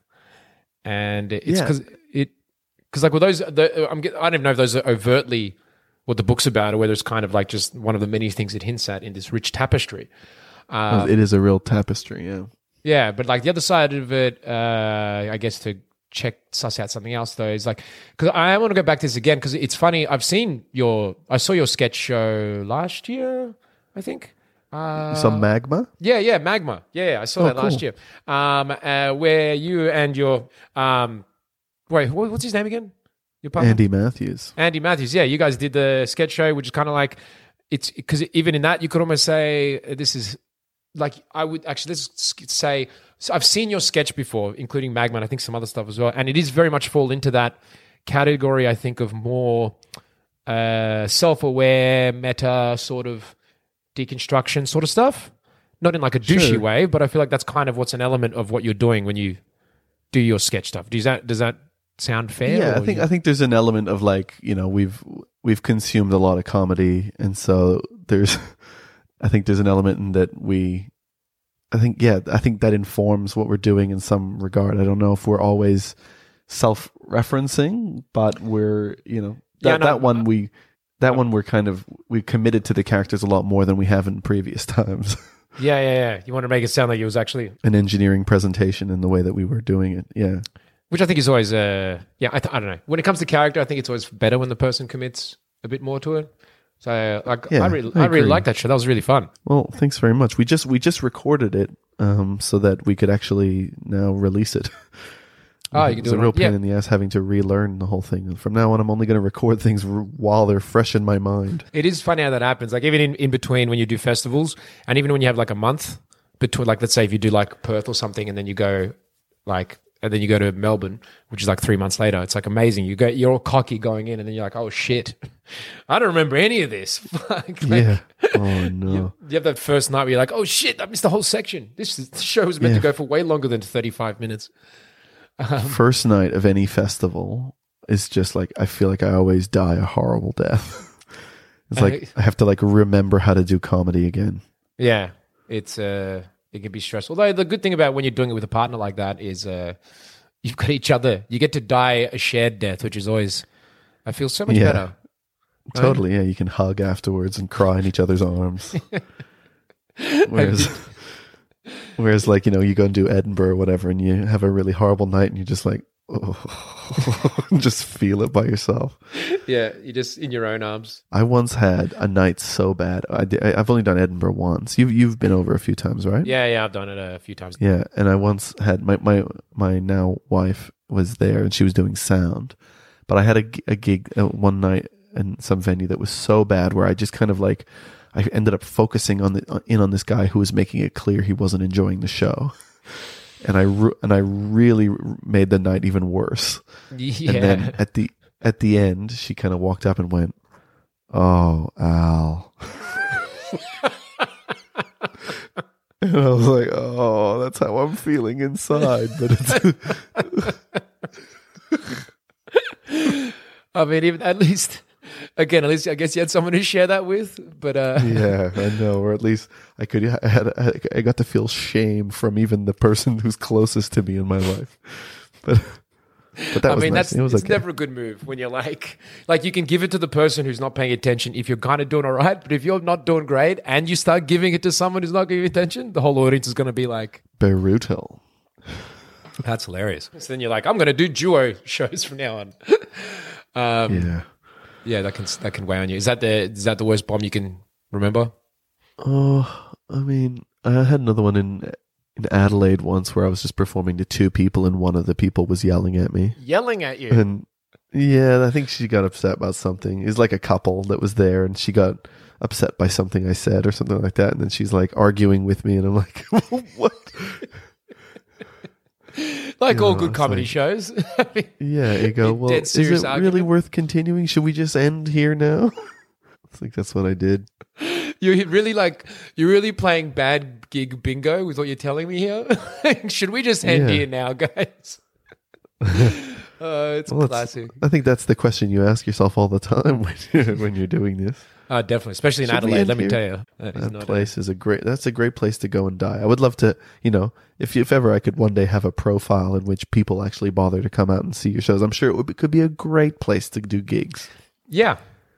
And it's Yeah. because it, because like with those, the, I'm, get- I don't even know if those are overtly what the book's about, or whether it's kind of like just one of the many things it hints at in this rich tapestry. Um, it is a real tapestry, yeah. Yeah, but like the other side of it, uh, I guess to check, suss out something else though, is like, because I want to go back to this again, because it's funny. I've seen your, I saw your sketch show last year, I think. Uh, Some magma? yeah, yeah, Magma. Yeah, yeah I saw Oh, that last cool. year. Um, uh, where you and your, um, wait, what, what's his name again? Your partner? Andy Matthews. Andy Matthews, yeah, you guys did the sketch show, which is kind of like, it's because even in that, you could almost say uh, this is like, I would actually, let's say, so I've seen your sketch before, including Magma, and I think some other stuff as well. And it is very much fall into that category, I think, of more uh, self-aware, meta sort of deconstruction sort of stuff. Not in like a douchey Sure. way, but I feel like that's kind of what's an element of what you're doing when you do your sketch stuff. Does that, does that sound fair? Yeah, I or think you- I think there's an element of like, you know, we've we've consumed a lot of comedy, and so there's I think there's an element in that we I think yeah, I think that informs what we're doing in some regard. I don't know if we're always self-referencing, but we're, you know, that, Yeah, no, that one we that one we're kind of we committed to the characters a lot more than we have in previous times. Yeah, yeah, yeah. You want to make it sound like it was actually, An engineering presentation in the way that we were doing it. Yeah. which I think is always, uh, yeah, I, th- I don't know. When it comes to character, I think it's always better when the person commits a bit more to it. So, like, Yeah, I really, I I, really agree. like that show. That was really fun. Well, thanks very much. We just we just recorded it um, so that we could actually now release it. Oh, you can It's do a it real on- pain yeah. in the ass having to relearn the whole thing. And from now on, I'm only going to record things r- while they're fresh in my mind. It is funny how that happens. Like, even in, in between when you do festivals, and even when you have like a month between, like, let's say if you do like Perth or something, and then you go like, and then you go to Melbourne, which is like three months later. It's like amazing. You go, you're all cocky going in, and then you're like, oh shit, I don't remember any of this. like, Yeah. Oh no. You, you have that first night where you're like, oh shit, I missed the whole section. This, is, this show was meant Yeah. to go for way longer than thirty-five minutes. First night of any festival is just like I feel like I always die a horrible death. It's like I have to like remember how to do comedy again. Yeah, it's uh, it can be stressful. Although the good thing about when you're doing it with a partner like that is uh, you've got each other. You get to die a shared death, which is always, I feel so much Yeah. better. Totally, yeah. You can hug afterwards and cry in each other's arms. Whereas, whereas, like, you know, you go and do Edinburgh or whatever, and you have a really horrible night, and you just like, oh, just feel it by yourself. Yeah, you're just in your own arms. I once had a night so bad. I did, I, I've only done Edinburgh once. You've you've been over a few times, right? Yeah, yeah, I've done it a few times. Yeah, and I once had my my my now wife was there, and she was doing sound, but I had a, g- a gig uh, one night in some venue that was so bad where I just kind of like I ended up focusing on the in on this guy who was making it clear he wasn't enjoying the show, and I re- and I really made the night even worse. Yeah. And then at the at the end, she kind of walked up and went, "Oh, Al." And I was like, "Oh, that's how I'm feeling inside." But it's I mean, even at least, again, at least I guess you had someone to share that with. But uh, yeah, I know, or at least I could. I had. I got to feel shame from even the person who's closest to me in my life. But but that I was mean, nice. that's It was it's okay. never a good move when you're like, like you can give it to the person who's not paying attention if you're kind of doing all right, but if you're not doing great and you start giving it to someone who's not giving you attention, the whole audience is going to be like, brutal. "That's hilarious." So then you're like, "I'm going to do duo shows from now on." um, Yeah. yeah, that can that can weigh on you. Is that the is that the worst bomb you can remember? Oh, I mean, I had another one in in Adelaide once where I was just performing to two people and one of the people was yelling at me. Yelling at you? And yeah, I think she got upset about something. It was like a couple that was there and she got upset by something I said or something like that. And then she's like arguing with me and I'm like, what? Like You all know, good it's comedy like- shows. Yeah, you go, well, Dead is serious it argument. really worth continuing? Should we just end here now? It's like, that's what I did. You're really like, you're really playing bad gig bingo with what you're telling me here. Should we just end Yeah. here now, guys? Uh, it's Well, classic. I think that's the question you ask yourself all the time when you're, when you're doing this. Uh, definitely, especially in Should we Adelaide. end Let me here? tell you, that is That not place is a great. That's a great place to go and die. I would love to, you know, if if ever I could one day have a profile in which people actually bother to come out and see your shows. I'm sure it would be, could be a great place to do gigs. Yeah,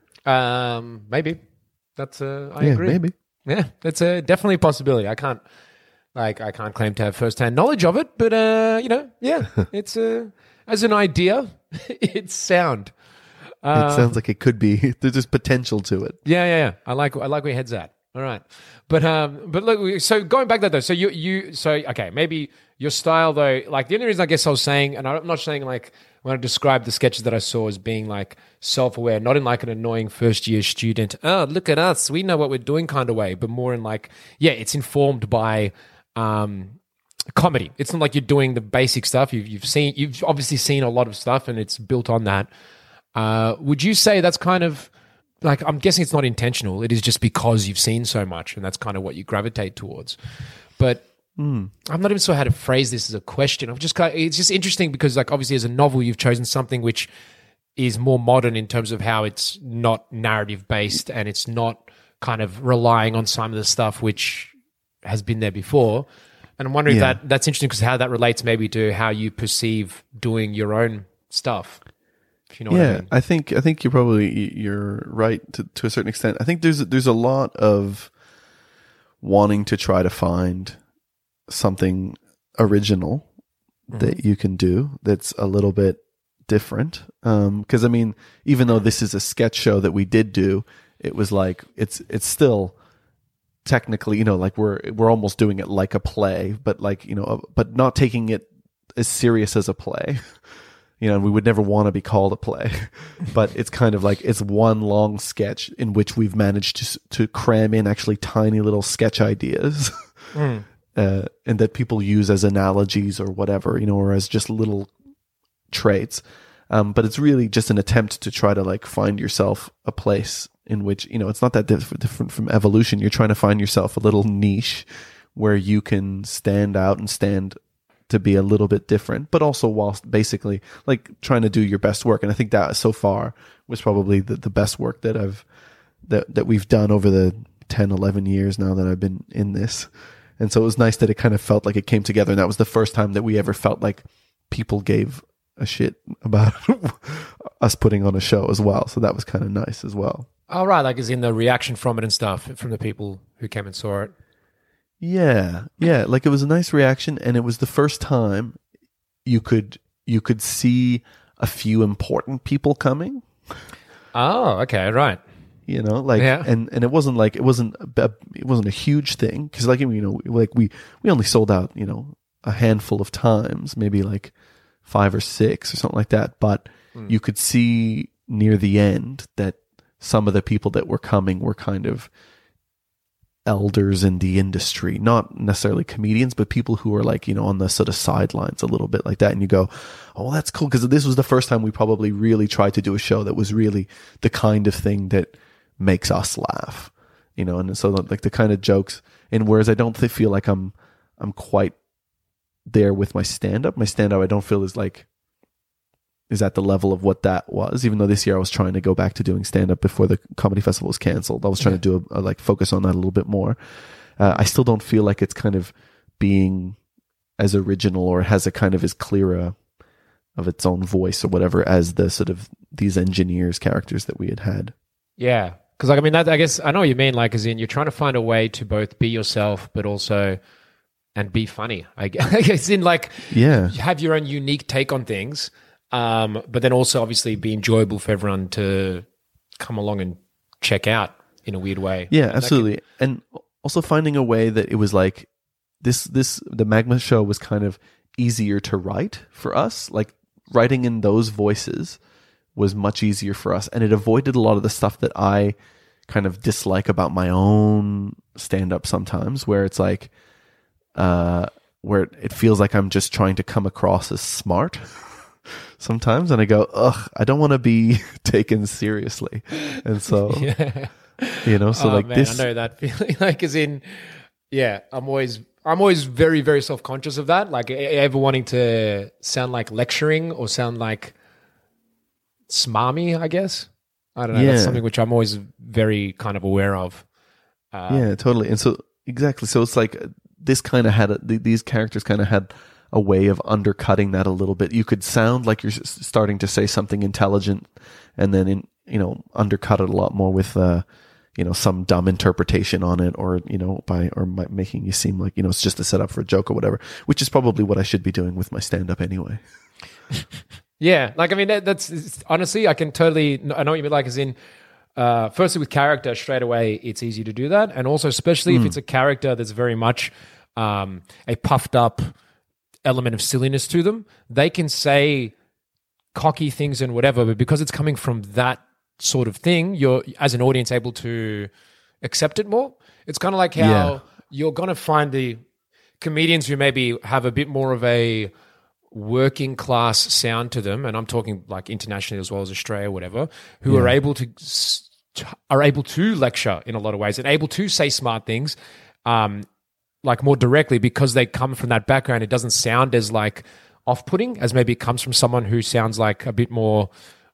um, maybe. That's uh, I yeah, agree. maybe. Yeah, it's a definitely a possibility. I can't like I can't claim to have first-hand knowledge of it, but uh, you know, yeah, it's uh, as an idea, it's sound. Uh, It sounds like it could be. There's just potential to it. Yeah, yeah, yeah. I like I like where your head's at. All right, but um, but look. So going back to that though, so you you so okay, maybe your style though. Like the only reason I guess I was saying, and I'm not saying like when I described the sketches that I saw as being like self-aware, not in like an annoying first-year student. Oh, look at us, we know what we're doing kind of way, but more in like yeah, it's informed by um comedy. It's not like you're doing the basic stuff. You've you've seen you've obviously seen a lot of stuff, and it's built on that. Uh, would you say that's kind of like, I'm guessing it's not intentional. It is just because you've seen so much and that's kind of what you gravitate towards. But Mm. I'm not even sure how to phrase this as a question. I'm just kind of, it's just interesting because like obviously as a novel, you've chosen something which is more modern in terms of how it's not narrative based and it's not kind of relying on some of the stuff which has been there before. And I'm wondering Yeah. if that that's interesting because how that relates maybe to how you perceive doing your own stuff. If you know yeah, what I mean. I think I think you're probably you're right to to a certain extent. I think there's there's a lot of wanting to try to find something original that you can do that's a little bit different. Because I mean, even though this is a sketch show that we did do, it was like it's it's still technically, you know, like we're we're almost doing it like a play, but like you know, but not taking it as serious as a play. You know, we would never want to be called a play, but it's kind of like it's one long sketch in which we've managed to to cram in actually tiny little sketch ideas, Mm. uh, and that people use as analogies or whatever, you know, or as just little traits. Um, but it's really just an attempt to try to like find yourself a place in which, you know, it's not that diff- different from evolution. You're trying to find yourself a little niche where you can stand out and stand to be a little bit different, but also whilst basically like trying to do your best work. And I think that so far was probably the, the best work that I've, that, that we've done over the ten, eleven years now that I've been in this. And so it was nice that it kind of felt like it came together. And that was the first time that we ever felt like people gave a shit about us putting on a show as well. So that was kind of nice as well. Oh, right. Like, as in the reaction from it and stuff from the people who came and saw it. Yeah, yeah. Like it was a nice reaction, and it was the first time you could you could see a few important people coming. Oh, okay, right. You know, like, Yeah. and and it wasn't like it wasn't a, it wasn't a huge thing because, like, you know, like we we only sold out, you know, a handful of times, maybe like five or six or something like that. But Mm. you could see near the end that some of the people that were coming were kind of elders in the industry, not necessarily comedians, but people who are like, you know, on the sort of sidelines a little bit like that. And you go, oh, that's cool. Because this was the first time we probably really tried to do a show that was really the kind of thing that makes us laugh, you know, and so like the kind of jokes. And whereas I don't th- feel like I'm, I'm quite there with my stand up, my stand up, I don't feel is like, is at the level of what that was, even though this year I was trying to go back to doing stand-up before the comedy festival was canceled. I was trying Yeah. to do a, a like focus on that a little bit more. Uh, I still don't feel like it's kind of being as original or has a kind of as clear a, of its own voice or whatever as the sort of these engineers characters that we had had. Yeah. Because, like, I mean, that, I guess I know what you mean. Like, as in, you're trying to find a way to both be yourself, but also and be funny. I guess, it's in like, Yeah. you have your own unique take on things. Um, but then also obviously be enjoyable for everyone to come along and check out in a weird way. Yeah, And that absolutely. And also finding a way that it was like this this the Magma show was kind of easier to write for us. Like writing in those voices was much easier for us, and it avoided a lot of the stuff that I kind of dislike about my own stand-up sometimes, where it's like, uh, where it feels like I'm just trying to come across as smart sometimes, and I go, ugh, I don't want to be taken seriously, and so yeah. you know, so oh, like man, this, I know that feeling. Like, as in, yeah, I'm always, I'm always very, very self-conscious of that. Like, e- ever wanting to sound like lecturing or sound like smarmy, I guess. I don't know. That's Yeah. something which I'm always very kind of aware of. Uh, yeah, totally. And so exactly, so it's like uh, this kind of had a, th- these characters kind of had a way of undercutting that a little bit. You could sound like you're s- starting to say something intelligent, and then in you know undercut it a lot more with uh, you know some dumb interpretation on it, or you know by or my, making you seem like you know it's just a setup for a joke or whatever. Which is probably what I should be doing with my stand-up anyway. Yeah, like I mean, that, that's it's, honestly, I can totally. I know what you mean. Like, as in, uh, firstly with character, straight away, it's easy to do that, and also especially if it's a character that's very much um, a puffed up element of silliness to them, they can say cocky things and whatever, but because it's coming from that sort of thing, you're as an audience able to accept it more. It's kind of like how Yeah. you're gonna find the comedians who maybe have a bit more of a working class sound to them, and I'm talking like internationally as well as Australia, whatever, who are able to are able to lecture in a lot of ways and able to say smart things, um, like more directly because they come from that background. It doesn't sound as like off-putting as maybe it comes from someone who sounds like a bit more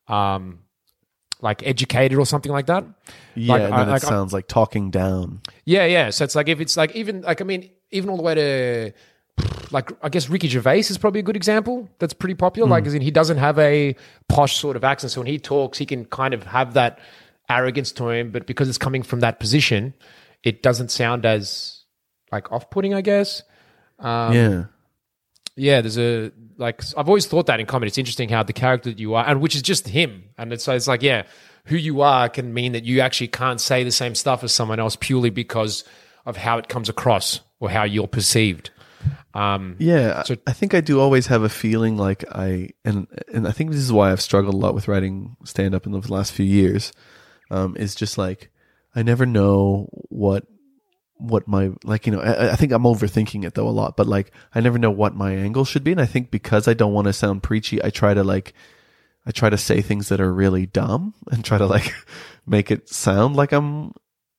um, like educated or something like that. Yeah, like, and I- then like, it sounds like talking down. Yeah, yeah. So it's like if it's like even like I mean even all the way to like I guess Ricky Gervais is probably a good example. That's pretty popular. Like as in he doesn't have a posh sort of accent, so when he talks, he can kind of have that arrogance to him, but because it's coming from that position, it doesn't sound as like off-putting, I guess. Um, yeah. Yeah, there's a like I've always thought that in comedy. It's interesting how the character that you are, and which is just him, and it's it's like yeah, who you are can mean that you actually can't say the same stuff as someone else purely because of how it comes across or how you're perceived. Um, Yeah, so- I think I do always have a feeling like I and and I think this is why I've struggled a lot with writing stand up in the last few years. Um, is just like I never know what what my like you know I, I think I'm overthinking it though a lot, but like I never know what my angle should be, and I think because I don't want to sound preachy, I try to like I try to say things that are really dumb and try to like make it sound like I'm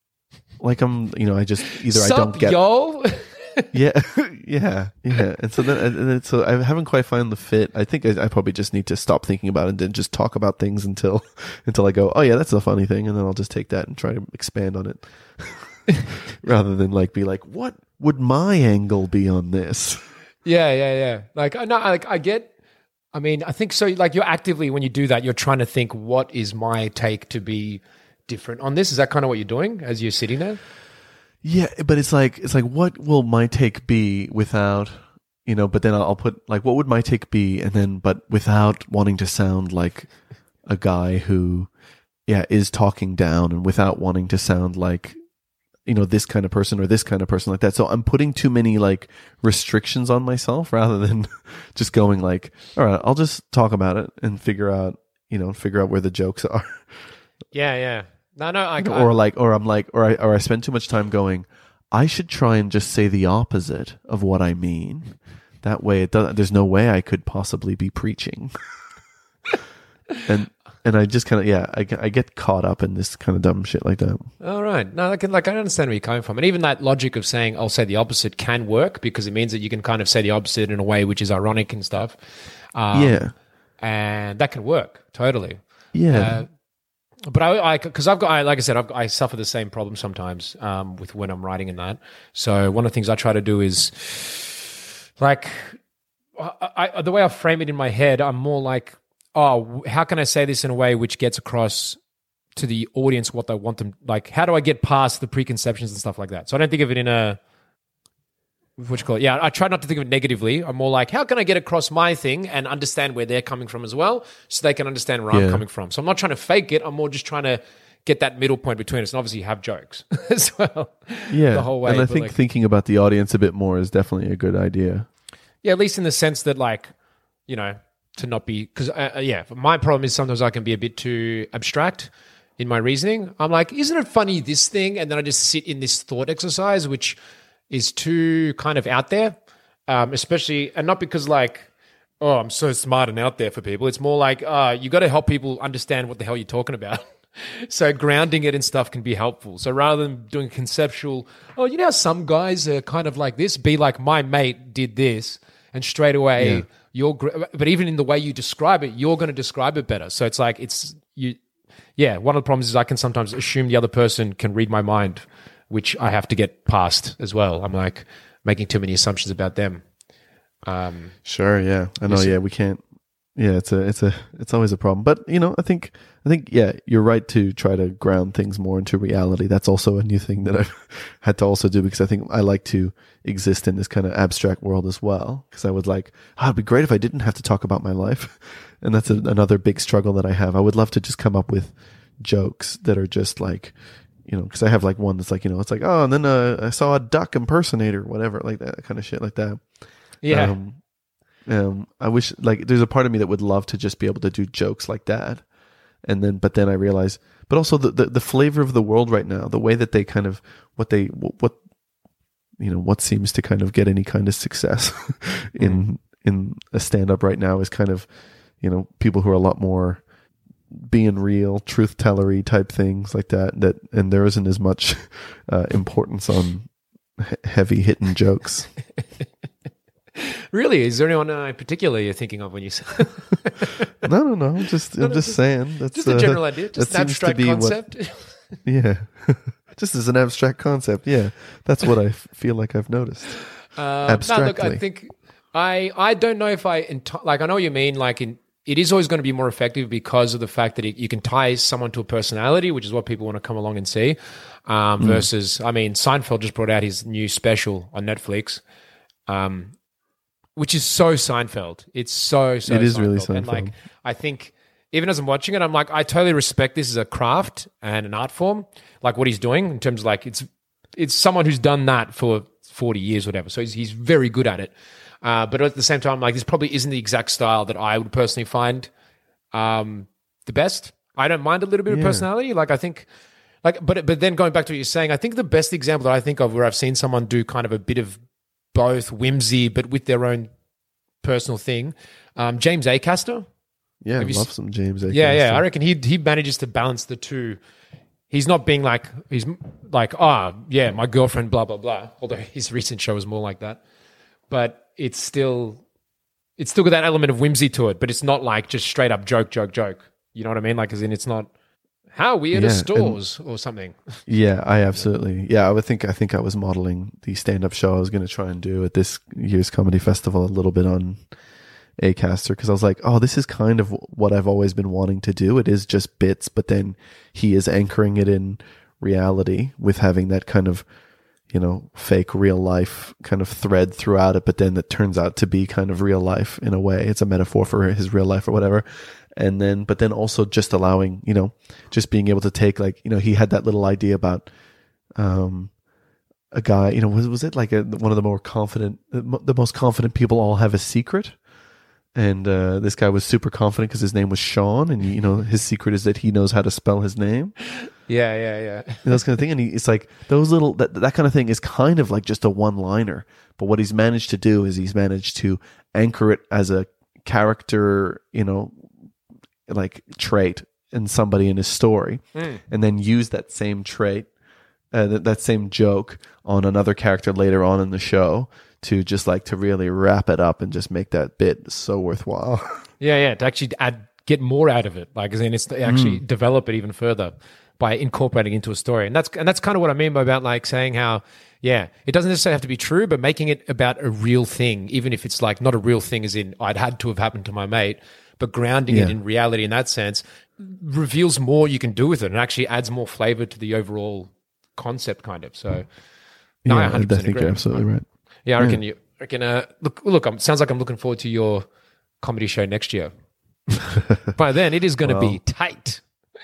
like I'm you know I just either Sup, I don't get yo. yeah, yeah, yeah. And so then, and then, so I haven't quite found the fit. I think I, I probably just need to stop thinking about it and then just talk about things until, until I go, oh yeah, that's a funny thing, and then I'll just take that and try to expand on it, rather than like be like, what would my angle be on this? Yeah, yeah, yeah. Like I know, like I get. I mean, I think so. Like you're actively when you do that, you're trying to think, what is my take to be different on this? Is that kind of what you're doing as you're sitting there? Yeah, but it's like it's like what will my take be without you know? But then I'll put like what would my take be, and then but without wanting to sound like a guy who yeah is talking down, and without wanting to sound like you know this kind of person or this kind of person like that. So I'm putting too many like restrictions on myself rather than just going like, all right, I'll just talk about it and figure out you know figure out where the jokes are. Yeah, yeah. No, no. I, or like or I'm like or I or I spend too much time going I should try and just say the opposite of what I mean. That way it doesn't there's no way I could possibly be preaching. and and I just kind of yeah I, I get caught up in this kind of dumb shit like that. All right. No, I can like I understand where you're coming from, and even that logic of saying I'll say the opposite can work because it means that you can kind of say the opposite in a way which is ironic and stuff. Um, yeah, and that can work totally. yeah. Uh, But I, I, because I've got, I, like I said, I've got, I suffer the same problem sometimes um, with when I'm writing and that. So one of the things I try to do is, like, I, I, the way I frame it in my head, I'm more like, oh, how can I say this in a way which gets across to the audience what they want them? Like, how do I get past the preconceptions and stuff like that? So I don't think of it in a, what you call it? Yeah, I try not to think of it negatively. I'm more like, how can I get across my thing and understand where they're coming from as well, so they can understand where Yeah. I'm coming from. So I'm not trying to fake it. I'm more just trying to get that middle point between us, and obviously have jokes as well. Yeah, the whole way. and I But, think like, thinking about the audience a bit more is definitely a good idea. yeah, at least in the sense that, like, you know, to not be because uh, uh, yeah, my problem is sometimes I can be a bit too abstract in my reasoning. I'm like, isn't it funny this thing? And then I just sit in this thought exercise, which is too kind of out there, um, especially, and not because like, oh, I'm so smart and out there for people. It's more like, uh, you got to help people understand what the hell you're talking about. So grounding it in stuff can be helpful. So rather than doing conceptual, oh, you know how some guys are kind of like this, be like, my mate did this, and straight away Yeah. you're, gr- but even in the way you describe it, you're going to describe it better. So it's like, it's, you, yeah, one of the problems is I can sometimes assume the other person can read my mind, which I have to get past as well. I'm like making too many assumptions about them. Um, Sure, yeah, I know. Yes. Yeah, we can't. Yeah, it's a, it's a, it's always a problem. But you know, I think, I think, yeah, you're right to try to ground things more into reality. That's also a new thing that I've had to also do because I think I like to exist in this kind of abstract world as well. Because I would like, oh, it'd be great if I didn't have to talk about my life, and that's a, another big struggle that I have. I would love to just come up with jokes that are just like, you know, because I have like one that's like, you know, it's like, oh, and then uh, I saw a duck impersonator, whatever, like that kind of shit, like that. yeah. Um, um, I wish, like, there's a part of me that would love to just be able to do jokes like that, and then, but then I realize, but also the, the the flavor of the world right now, the way that they kind of what they what you know what seems to kind of get any kind of success in in a stand up right now is kind of, you know, people who are a lot more being real, truth tellery type things like that. That and there isn't as much uh, importance on he- heavy hitting jokes. Really? Is there anyone uh, in particular you're thinking of when you say No, no, no. I'm just, I'm just saying. That's just a uh, general idea, just that an seems to abstract be what- concept? Yeah, just as an abstract concept. Yeah, that's what I f- feel like I've noticed. Um, no, Abstractly. look, I think I I don't know if I enti- like I know what you mean. Like, in, it is always going to be more effective because of the fact that it, you can tie someone to a personality, which is what people want to come along and see. Um, Mm. Versus, I mean, Seinfeld just brought out his new special on Netflix, um, which is so Seinfeld. It's so so. It is Seinfeld. really And like, Seinfeld. I think even as I'm watching it, I'm like, I totally respect this as a craft and an art form, like what he's doing in terms of like it's it's someone who's done that for forty years, or whatever. So he's, he's very good at it. Uh, but at the same time, like, this probably isn't the exact style that I would personally find um, the best. I don't mind a little bit of Yeah. personality. Like, I think, like, but but then going back to what you're saying, I think the best example that I think of where I've seen someone do kind of a bit of both whimsy, but with their own personal thing, um, James Acaster. Yeah, I Have you love s- some James. Yeah, yeah. Acaster. I reckon he he manages to balance the two. He's not being like, he's like, oh, yeah, my girlfriend, blah, blah, blah. Although his recent show was more like that. But it's still, it's still got that element of whimsy to it, but it's not like just straight up joke, joke, joke. You know what I mean? Like, as in, it's not, how weird Yeah, are and- stores or something. Yeah, I absolutely. Yeah, I would think. I think I was modeling the stand-up show I was going to try and do at this year's comedy festival a little bit on Acaster, because I was like, oh, this is kind of what I've always been wanting to do. It is just bits, but then he is anchoring it in reality with having that kind of, you know, fake real life kind of thread throughout it, but then that turns out to be kind of real life in a way. It's a metaphor for his real life or whatever. And then, but then also just allowing, you know, just being able to take, like, you know, he had that little idea about, um, a guy, you know, was, was it like a, one of the more confident, the most confident people all have a secret? And uh, this guy was super confident because his name was Sean, and you know his secret is that he knows how to spell his name. Yeah, yeah, yeah. And those kind of thing, and he, it's like those little that that kind of thing is kind of like just a one-liner. But what he's managed to do is he's managed to anchor it as a character, you know, like trait in somebody in his story, Mm. and then use that same trait, uh, that, that same joke on another character later on in the show, to just like to really wrap it up and just make that bit so worthwhile. Yeah, yeah. To actually add, get more out of it. Like, as in, it's to actually develop it even further by incorporating into a story. And that's and that's kind of what I mean by about like saying how, yeah, it doesn't necessarily have to be true, but making it about a real thing, even if it's like not a real thing as in I'd had to have happened to my mate, but grounding it Yeah. in reality in that sense reveals more you can do with it and actually adds more flavor to the overall concept, kind of. So, no, I yeah, one hundred percent I think agree. you're absolutely right. Yeah, I reckon you I reckon. Uh, look, look. Um, sounds like I'm looking forward to your comedy show next year. By then, it is going to be Well. tight.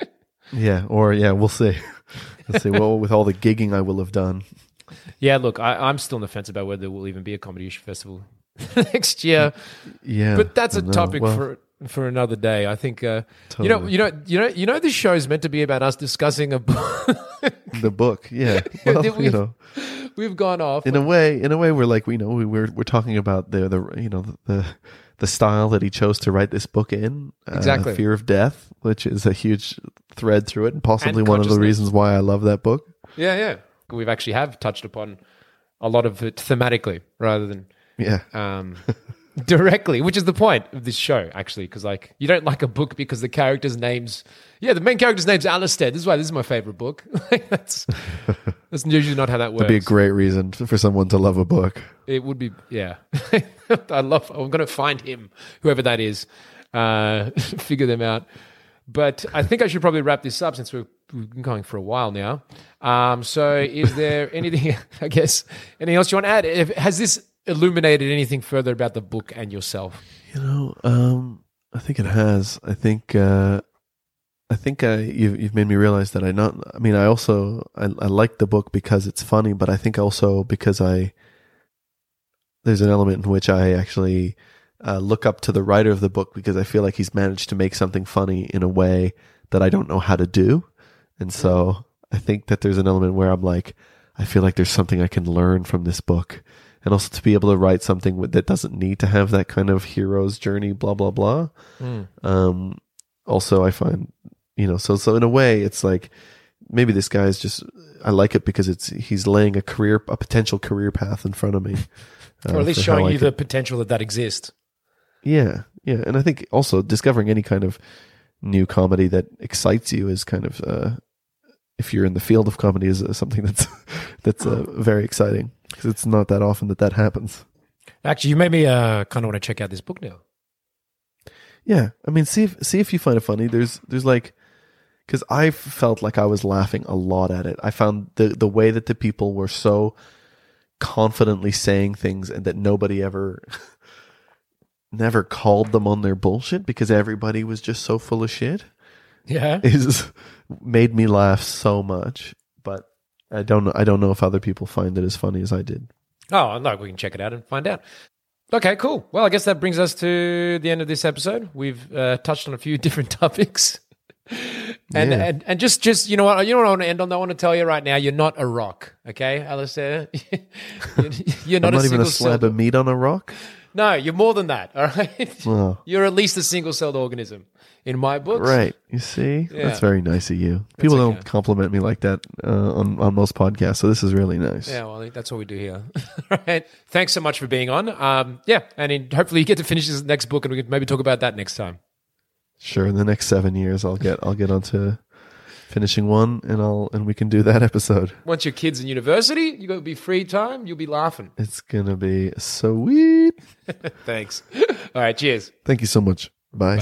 Yeah, or yeah, we'll see. Let's see. Well, with all the gigging I will have done. Yeah, look, I, I'm still on the fence about whether there will even be a comedy issue festival next year. Yeah, but that's a I know. topic Well, for for another day. I think uh, Totally. you know, you know, you know, you know, this show is meant to be about us discussing a book. the book. Yeah, well, We've- you know, We've gone off. in a way, in a way, we're like, we know, we, we're we're talking about the the you know the the style that he chose to write this book in. uh, Exactly. Fear of Death, which is a huge thread through it, and possibly And one of the consciousness. reasons why I love that book. Yeah, yeah. We've actually have touched upon a lot of it thematically rather than Yeah, um, directly, which is the point of this show, actually, because like you don't like a book because the character's name's yeah, the main character's name's Alistair. This is why this is my favorite book. Like, that's that's usually not how that works. that'd be a great reason for someone to love a book. It would be, yeah. I love. I'm going to find him, whoever that is, uh, figure them out. But I think I should probably wrap this up since we're, we've been going for a while now. Um, so, is there anything? I guess anything else you want to add? If, has this illuminated anything further about the book and yourself? You know, um, I think it has. I think, uh, I think I, you've, you've made me realize that I not. I mean, I also I, I like the book because it's funny, but I think also because I there's an element in which I actually uh, look up to the writer of the book because I feel like he's managed to make something funny in a way that I don't know how to do, and so I think that there's an element where I'm like, I feel like there's something I can learn from this book. And also to be able to write something with- that doesn't need to have that kind of hero's journey, blah, blah, blah. Mm. Um, also, I find, you know, so so in a way, it's like maybe this guy is just, I like it because it's he's laying a career, a potential career path in front of me. uh, Or at least for how showing I you could- the potential that that exists. Yeah, yeah. And I think also discovering any kind of new comedy that excites you is kind of, uh, if you're in the field of comedy, is uh, something that's that's uh, very exciting. Because it's not that often that that happens. Actually, you made me uh, kind of want to check out this book now. Yeah, I mean, see if see if you find it funny. There's there's like, because I felt like I was laughing a lot at it. I found the the way that the people were so confidently saying things and that nobody ever never called them on their bullshit because everybody was just so full of shit. Yeah. Is made me laugh so much, but I don't know. I don't know if other people find it as funny as I did. Oh, no, we can check it out and find out. Okay, cool. Well, I guess that brings us to the end of this episode. We've uh, touched on a few different topics. And, Yeah. and and just just you know what you know what I want to end on. I want to tell you right now, you're not a rock, okay, Alistair. you're, you're not, I'm not a even a single slab celled. of meat on a rock. No, you're more than that. All right, Oh. you're at least a single celled organism in my books. Right. You see? Yeah. That's very nice of you. People okay. don't compliment me like that uh, on, on most podcasts, so this is really nice. Yeah, well, that's what we do here. All right. Thanks so much for being on. Um, yeah, and in, hopefully you get to finish this next book, and we can maybe talk about that next time. Sure, in the next seven years I'll get I'll get onto finishing one and I'll and we can do that episode. Once your kid's in university, you got to be free time. You'll be laughing. It's gonna be sweet. Thanks. All right. Cheers. Thank you so much. Bye.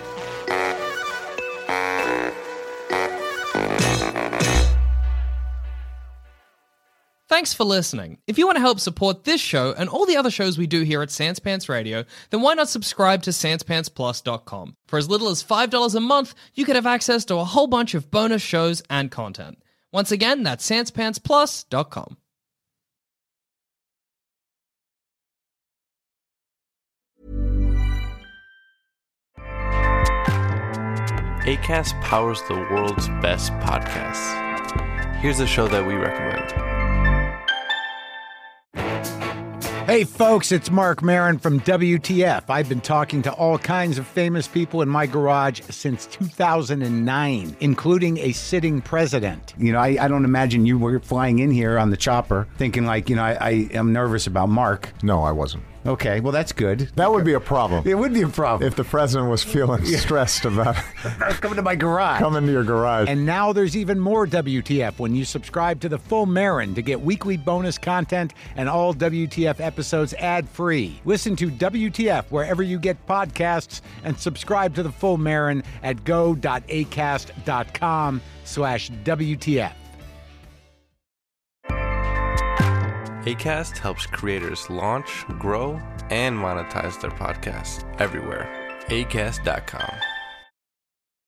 Thanks for listening. If you want to help support this show and all the other shows we do here at Sans Pants Radio, then why not subscribe to sans pants plus dot com? For as little as five dollars a month, you could have access to a whole bunch of bonus shows and content. Once again, that's sans pants plus dot com. Acast powers the world's best podcasts. Here's a show that we recommend. Hey folks, it's Mark Maron from W T F. I've been talking to all kinds of famous people in my garage since two thousand nine, including a sitting president. You know, I, I don't imagine you were flying in here on the chopper thinking like, you know, I, I am nervous about Mark. No, I wasn't. Okay, well, that's good. That would be a problem. It would be a problem. If the president was feeling stressed about coming to my garage. coming to your garage. And now there's even more W T F when you subscribe to the Full Marin to get weekly bonus content and all W T F episodes ad-free. Listen to W T F wherever you get podcasts and subscribe to the Full Marin at go.acast.com slash WTF. Acast helps creators launch, grow, and monetize their podcasts everywhere. acast dot com.